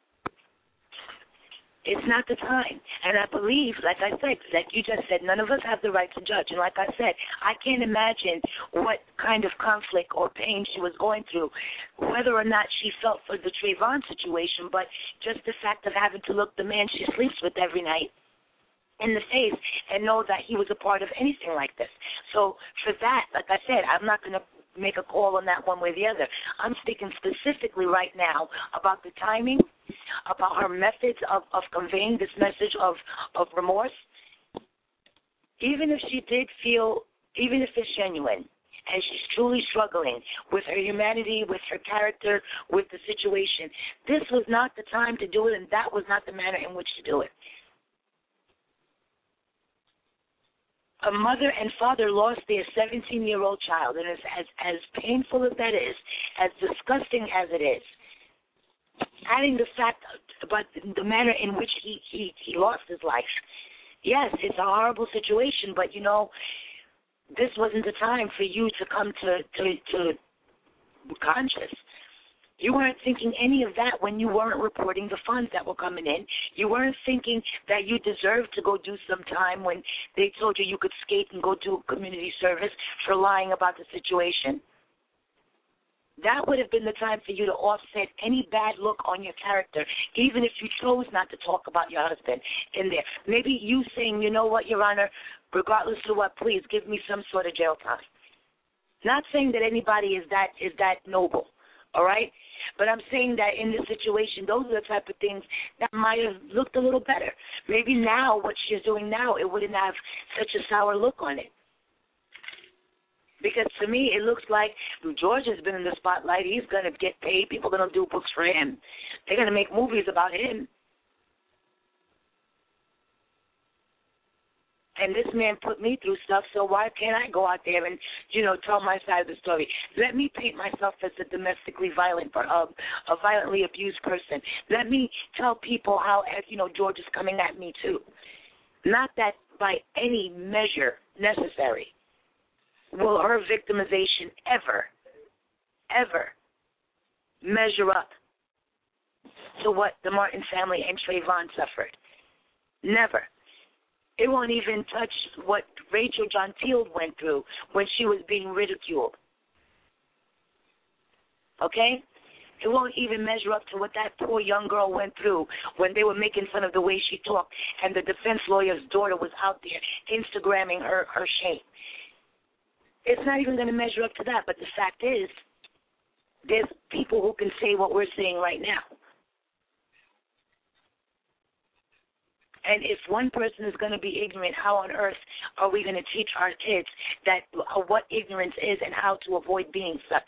It's not the time. And I believe, like I said, like you just said, none of us have the right to judge. And like I said, I can't imagine what kind of conflict or pain she was going through, whether or not she felt for the Trayvon situation, but just the fact of having to look the man she sleeps with every night in the face and know that he was a part of anything like this. So for that, like I said, I'm not going to make a call on that one way or the other. I'm speaking specifically right now about the timing, about her methods of, of conveying this message of, of remorse. Even if she did feel, even if it's genuine, and she's truly struggling with her humanity, with her character, with the situation, this was not the time to do it, and that was not the manner in which to do it. A mother and father lost their seventeen-year-old child, and as, as, as painful as that is, as disgusting as it is, adding the fact about the manner in which he, he, he lost his life, yes, it's a horrible situation, but, you know, this wasn't the time for you to come to, to, to conscious. You weren't thinking any of that when you weren't reporting the funds that were coming in. You weren't thinking that you deserved to go do some time when they told you you could skate and go do community service for lying about the situation. That would have been the time for you to offset any bad look on your character, even if you chose not to talk about your husband in there. Maybe you saying, you know what, Your Honor, regardless of what, please give me some sort of jail time. Not saying that anybody is that is that noble, all right? But I'm saying that in this situation, those are the type of things that might have looked a little better. Maybe now, what she's doing now, it wouldn't have such a sour look on it. Because to me, it looks like George has been in the spotlight. He's going to get paid. People are going to do books for him. They're going to make movies about him. And this man put me through stuff, so why can't I go out there and, you know, tell my side of the story? Let me paint myself as a domestically violent, uh, a violently abused person. Let me tell people how, as you know, George is coming at me too. Not that by any measure necessary will her victimization ever, ever measure up to what the Martin family and Trayvon suffered. Never. It won't even touch what Rachel John Field went through when she was being ridiculed. Okay? It won't even measure up to what that poor young girl went through when they were making fun of the way she talked and the defense lawyer's daughter was out there Instagramming her, her shame. It's not even going to measure up to that, but the fact is, there's people who can say what we're saying right now. And if one person is going to be ignorant, how on earth are we going to teach our kids that uh, what ignorance is and how to avoid being such?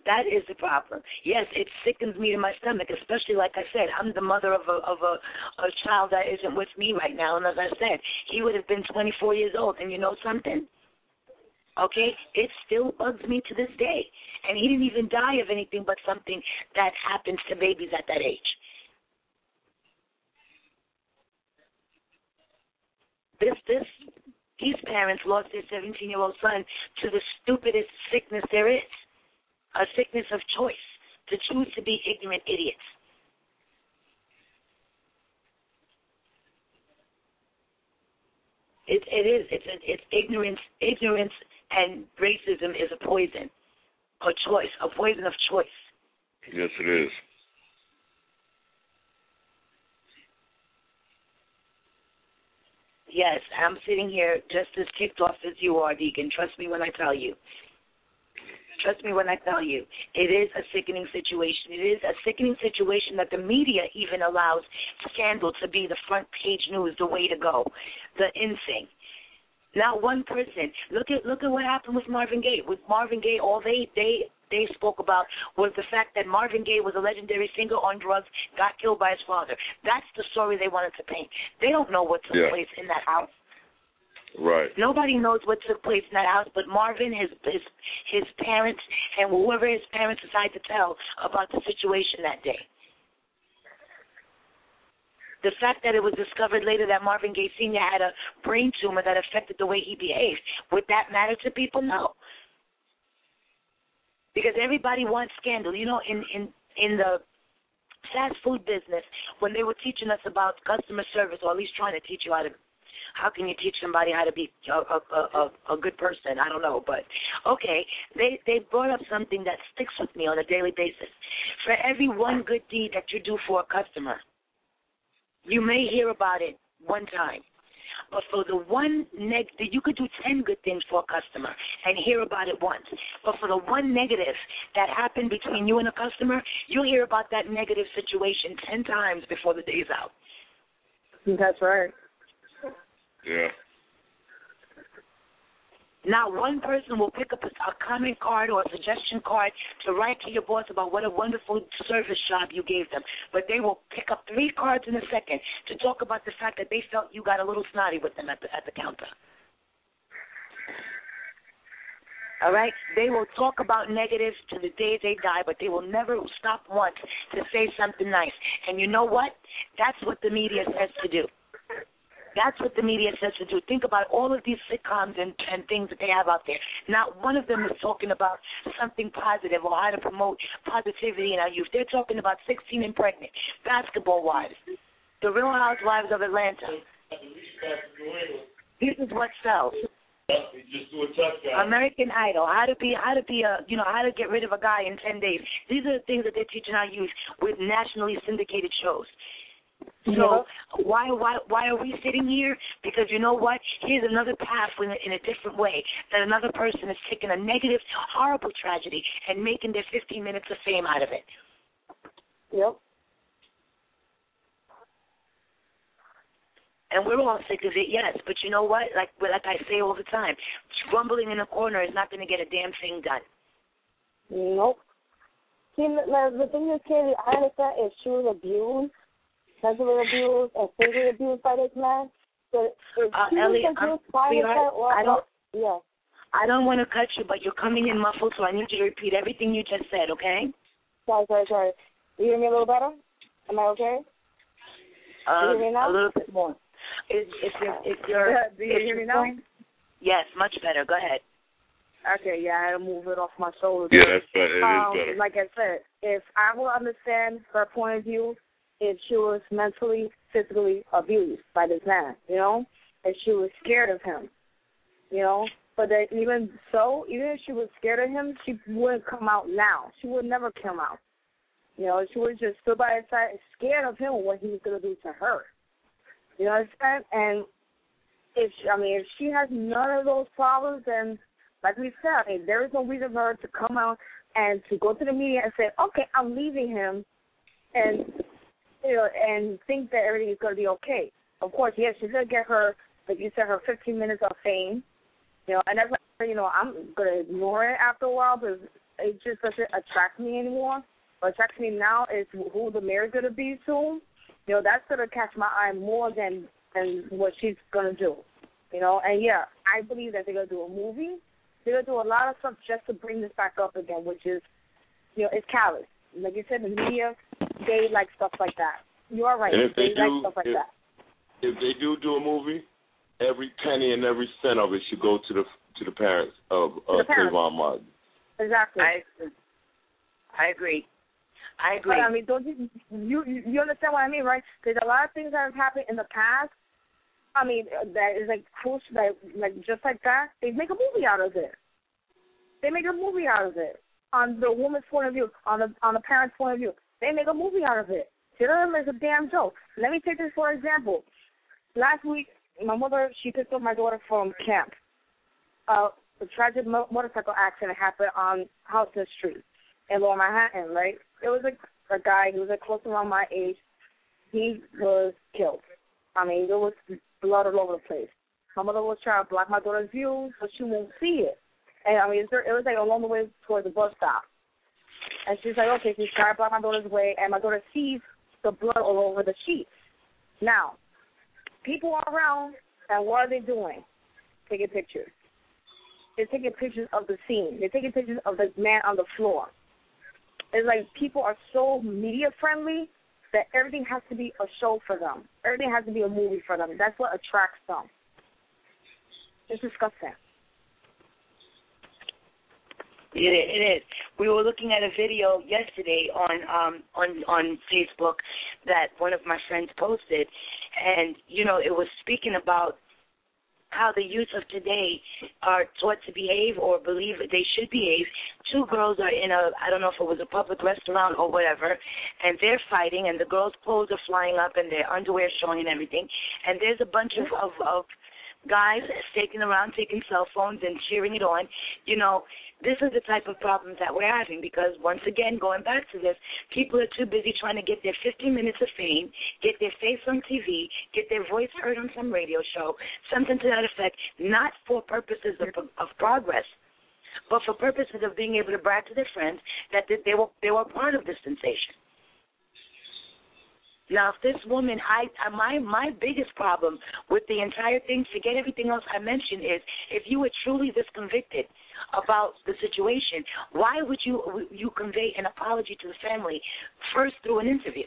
That is the problem. Yes, it sickens me to my stomach, especially like I said, I'm the mother of a of a, a child that isn't with me right now. And as I said, he would have been twenty-four years old. And you know something? Okay, it still bugs me to this day. And he didn't even die of anything but something that happens to babies at that age. This this these parents lost their seventeen-year-old son to the stupidest sickness there is. A sickness of choice, to choose to be ignorant idiots. It, it is. It's, it's ignorance. Ignorance and racism is a poison, a choice, a poison of choice. Yes, it is. Yes, I'm sitting here just as kicked off as you are, Deacon. Trust me when I tell you. Trust me when I tell you, it is a sickening situation. It is a sickening situation that the media even allows scandal to be the front page news, the way to go, the in thing. Not one person. Look at look at what happened with Marvin Gaye. With Marvin Gaye, all they they they spoke about was the fact that Marvin Gaye was a legendary singer on drugs, got killed by his father. That's the story they wanted to paint. They don't know what took yeah. place in that house. Right. Nobody knows what took place in that house but Marvin, his his his parents, and whoever his parents decide to tell about the situation that day. The fact that it was discovered later that Marvin Gaye Senior had a brain tumor that affected the way he behaved, would that matter to people? No. Because everybody wants scandal. You know, in, in, in the fast food business, when they were teaching us about customer service, or at least trying to teach you how to, how can you teach somebody how to be a, a, a, a good person? I don't know. But, okay, they, they brought up something that sticks with me on a daily basis. For every one good deed that you do for a customer, you may hear about it one time. But for the one neg, you could do ten good things for a customer and hear about it once. But for the one negative that happened between you and a customer, you'll hear about that negative situation ten times before the day's out. That's right. Yeah. Not one person will pick up a, a comment card or a suggestion card to write to your boss about what a wonderful service job you gave them. But they will pick up three cards in a second to talk about the fact that they felt you got a little snotty with them at the at the counter. All right? They will talk about negatives to the day they die, but they will never stop once to say something nice. And you know what? That's what the media says to do. That's what the media says to do. Think about all of these sitcoms and, and things that they have out there. Not one of them is talking about something positive or how to promote positivity in our youth. They're talking about sixteen and pregnant, basketball wives, the Real Housewives of Atlanta. This is what sells. American Idol, how to be, how to be a, you know, how to get rid of a guy in ten days. These are the things that they're teaching our youth with nationally syndicated shows. So why why why are we sitting here? Because you know what? Here's another path in a, in a different way that another person is taking a negative, horrible tragedy and making their fifteen minutes of fame out of it. Yep. And we're all sick of it, yes. But you know what? Like like I say all the time, grumbling in a corner is not going to get a damn thing done. Nope. See, the, the thing is, Katie, I understand if she was abused, sexually abused, and physically abused by this man. But if uh, she Ellie, was abused by this man, or I don't. Yeah. I don't want to cut you, but you're coming in muffled, so I need you to repeat everything you just said, okay? Sorry, sorry, sorry. You hear me a little better? Am I okay? Uh, you hear me now? A little bit more. If, if you're, if you're, yeah, do you if hear me you're now? going, yes, much better. Go ahead. Okay, yeah, I had to move it off my shoulders. Yeah, that's better. It um, is better. Like I said, if I will understand her point of view, if she was mentally, physically abused by this man, you know, if she was scared of him, you know, but that even so, even if she was scared of him, she wouldn't come out now. She would never come out. You know, she would just stood by his side, scared of him, what he was going to do to her. You know what I'm saying? And if she, I mean, if she has none of those problems, then like we said, I mean, there is no reason for her to come out and to go to the media and say, okay, I'm leaving him, and you know, and think that everything is going to be okay. Of course, yes, she's going to get her, like you said, her fifteen minutes of fame. You know, and that's why, you know, I'm going to ignore it after a while because it just doesn't attract me anymore. What attracts me now is who the mayor's going to be soon. You know, that's going to catch my eye more than, than what she's going to do. You know, and, yeah, I believe that they're going to do a movie. They're going to do a lot of stuff just to bring this back up again, which is, you know, it's callous. Like you said, the media, they like stuff like that. You are right. And if they, they do, like stuff like if, that. If they do do a movie, every penny and every cent of it should go to the to the parents of uh, Trayvon Martin. Exactly. I, I agree. I agree. But, I mean, don't you, you you understand what I mean, right? There's a lot of things that have happened in the past. I mean, that is like cool, like, like just like that. They make a movie out of it. They make a movie out of it on the woman's point of view, on the on the parent's point of view. They make a movie out of it. To them, it's a damn joke. Let me take this for example. Last week, my mother, she picked up my daughter from camp. Uh, a tragic mo- motorcycle accident happened on Houston Street in Lower Manhattan, right? It was a, a guy who was like close around my age. He was killed. I mean, there was blood all over the place. My mother was trying to block my daughter's view so she won't see it. And, I mean, it was like along the way towards the bus stop. And she's like, okay, she's trying to block my daughter's way, and my daughter sees the blood all over the sheets. Now, people are around, and what are they doing? Taking pictures. They're taking pictures of the scene. They're taking pictures of the man on the floor. It's like people are so media-friendly that everything has to be a show for them. Everything has to be a movie for them. That's what attracts them. It's disgusting. It is, it is. We were looking at a video yesterday on um, on on Facebook that one of my friends posted, and you know it was speaking about how the youth of today are taught to behave or believe they should behave. Two girls are in a, I don't know if it was a public restaurant or whatever, and they're fighting, and the girls' clothes are flying up, and their underwear showing and everything, and there's a bunch of, of, of guys staking around, taking cell phones and cheering it on. You know, this is the type of problems that we're having because, once again, going back to this, people are too busy trying to get their fifteen minutes of fame, get their face on T V, get their voice heard on some radio show, something to that effect, not for purposes of, of progress, but for purposes of being able to brag to their friends that they were, they were part of this sensation. Now, if this woman, I, I my my biggest problem with the entire thing, forget everything else I mentioned, is if you were truly this convicted about the situation, why would you you convey an apology to the family first through an interview?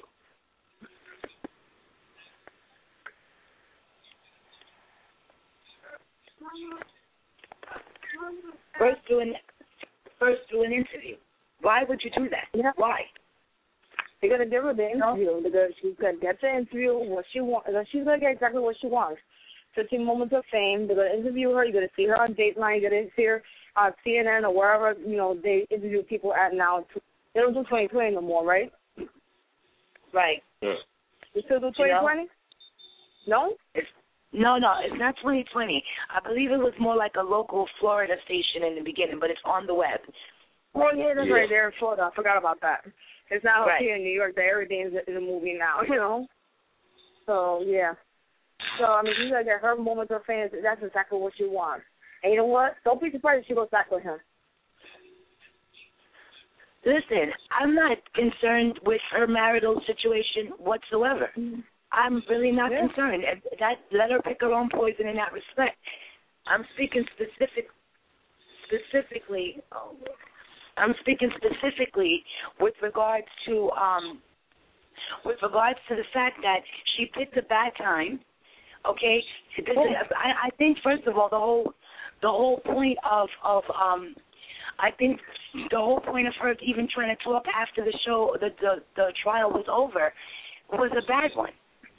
First through an first through an interview. Why would you do that? Yeah. Why? They're gonna give her the interview. They're gonna, she's gonna get the interview. What she wants. She's gonna get exactly what she wants. fifteen moments of fame. They're gonna interview her. You're gonna see her on Dateline. You're gonna see her on C N N or wherever you know they interview people at now. They don't do twenty twenty no more, right? Right. Yeah. You still do twenty twenty? No. It's, no, no, it's not twenty twenty. I believe it was more like a local Florida station in the beginning, but it's on the web. Oh yeah, that's Yeah. right there in Florida. I forgot about that. It's not Right. here in New York that everything is a movie now, you know. So yeah. So I mean, you gotta get her moments of fame. That's exactly what she wants. And you know what? Don't be surprised if she goes back with him. Listen, I'm not concerned with her marital situation whatsoever. I'm really not Yeah. concerned. That let her pick her own poison in that respect. I'm speaking specific, specifically. Oh, I'm speaking specifically with regards to um, with regards to the fact that she picked a bad time. Okay, this is, I, I think first of all the whole the whole point of of um, I think the whole point of her even trying to talk after the show the the, the trial was over was a bad one.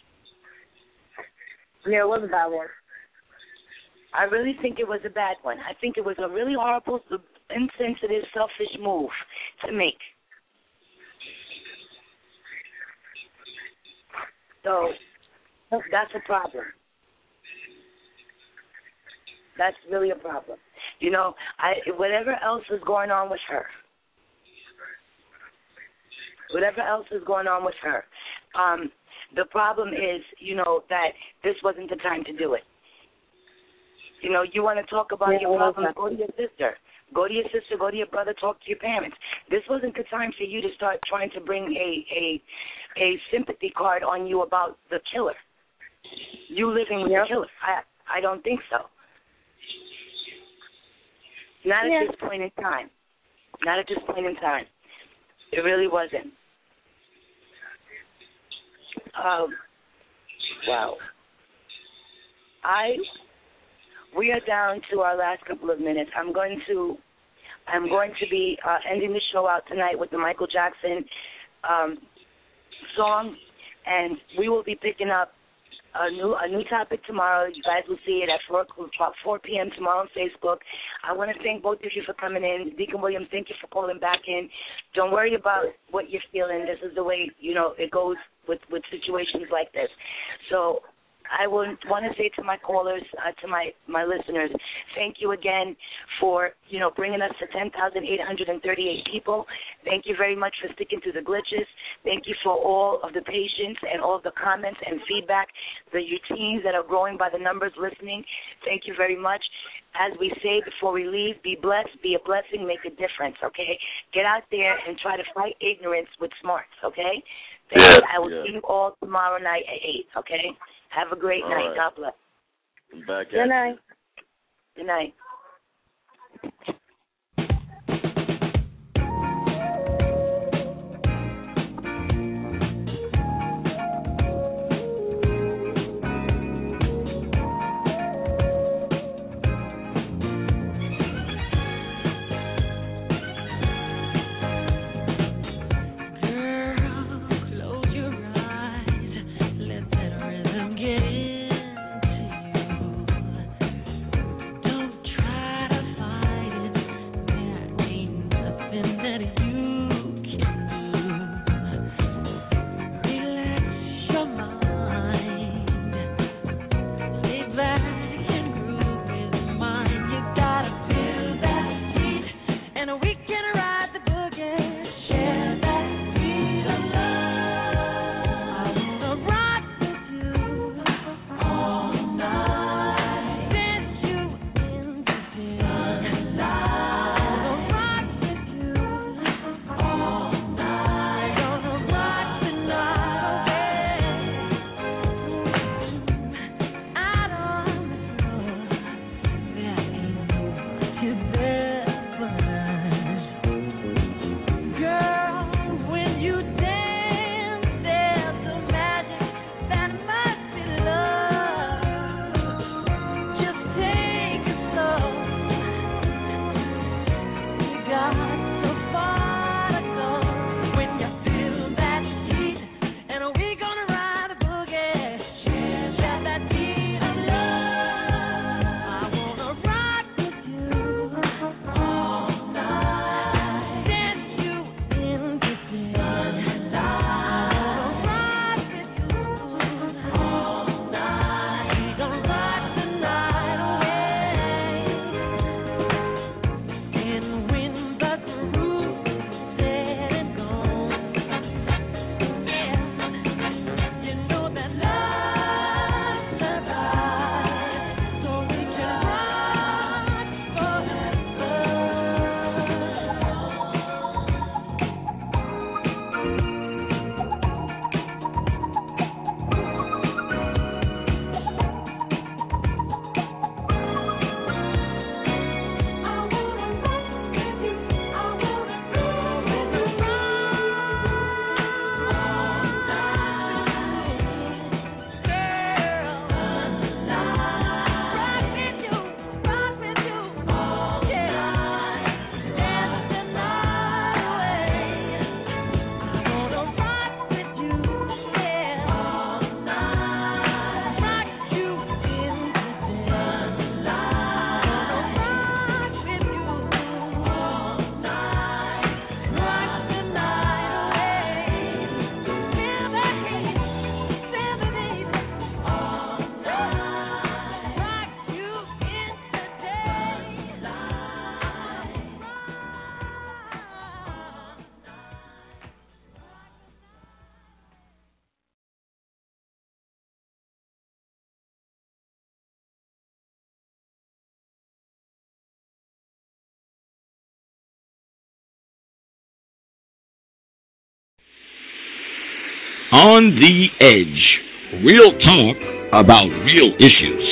Yeah, it was a bad one. I really think it was a bad one. I think it was a really horrible, insensitive, selfish move to make. So that's a problem. That's really a problem. You know, I whatever else is going on with her, whatever else is going on with her, um, the problem is, you know, that this wasn't the time to do it. You know, you want to talk about yeah, your problems, go to your sister. Go to your sister, go to your brother, talk to your parents. This wasn't the time for you to start trying to bring a a, a sympathy card on you about the killer. You living with yep. the killer. I I don't think so. Not yeah. at this point in time. Not at this point in time. It really wasn't. Um, wow. I we are down to our last couple of minutes. I'm going to I'm going to be uh, ending the show out tonight with the Michael Jackson um, song, and we will be picking up a new a new topic tomorrow. You guys will see it at four o'clock, four p.m. tomorrow on Facebook. I want to thank both of you for coming in. Deacon Williams, thank you for calling back in. Don't worry about what you're feeling. This is the way, you know, it goes with, with situations like this. So I would want to say to my callers, uh, to my, my listeners, thank you again for, you know, bringing us to ten thousand eight hundred thirty-eight people. Thank you very much for sticking through the glitches. Thank you for all of the patience and all of the comments and feedback, the your teams that are growing by the numbers listening. Thank you very much. As we say before we leave, be blessed, be a blessing, make a difference, okay? Get out there and try to fight ignorance with smarts, okay? Thank yeah, you. I will yeah. see you all tomorrow night at eight, okay? Have a great all night. Right. God bless. I'm back Good at night. Good night. Try On the Edge. Real talk about real issues.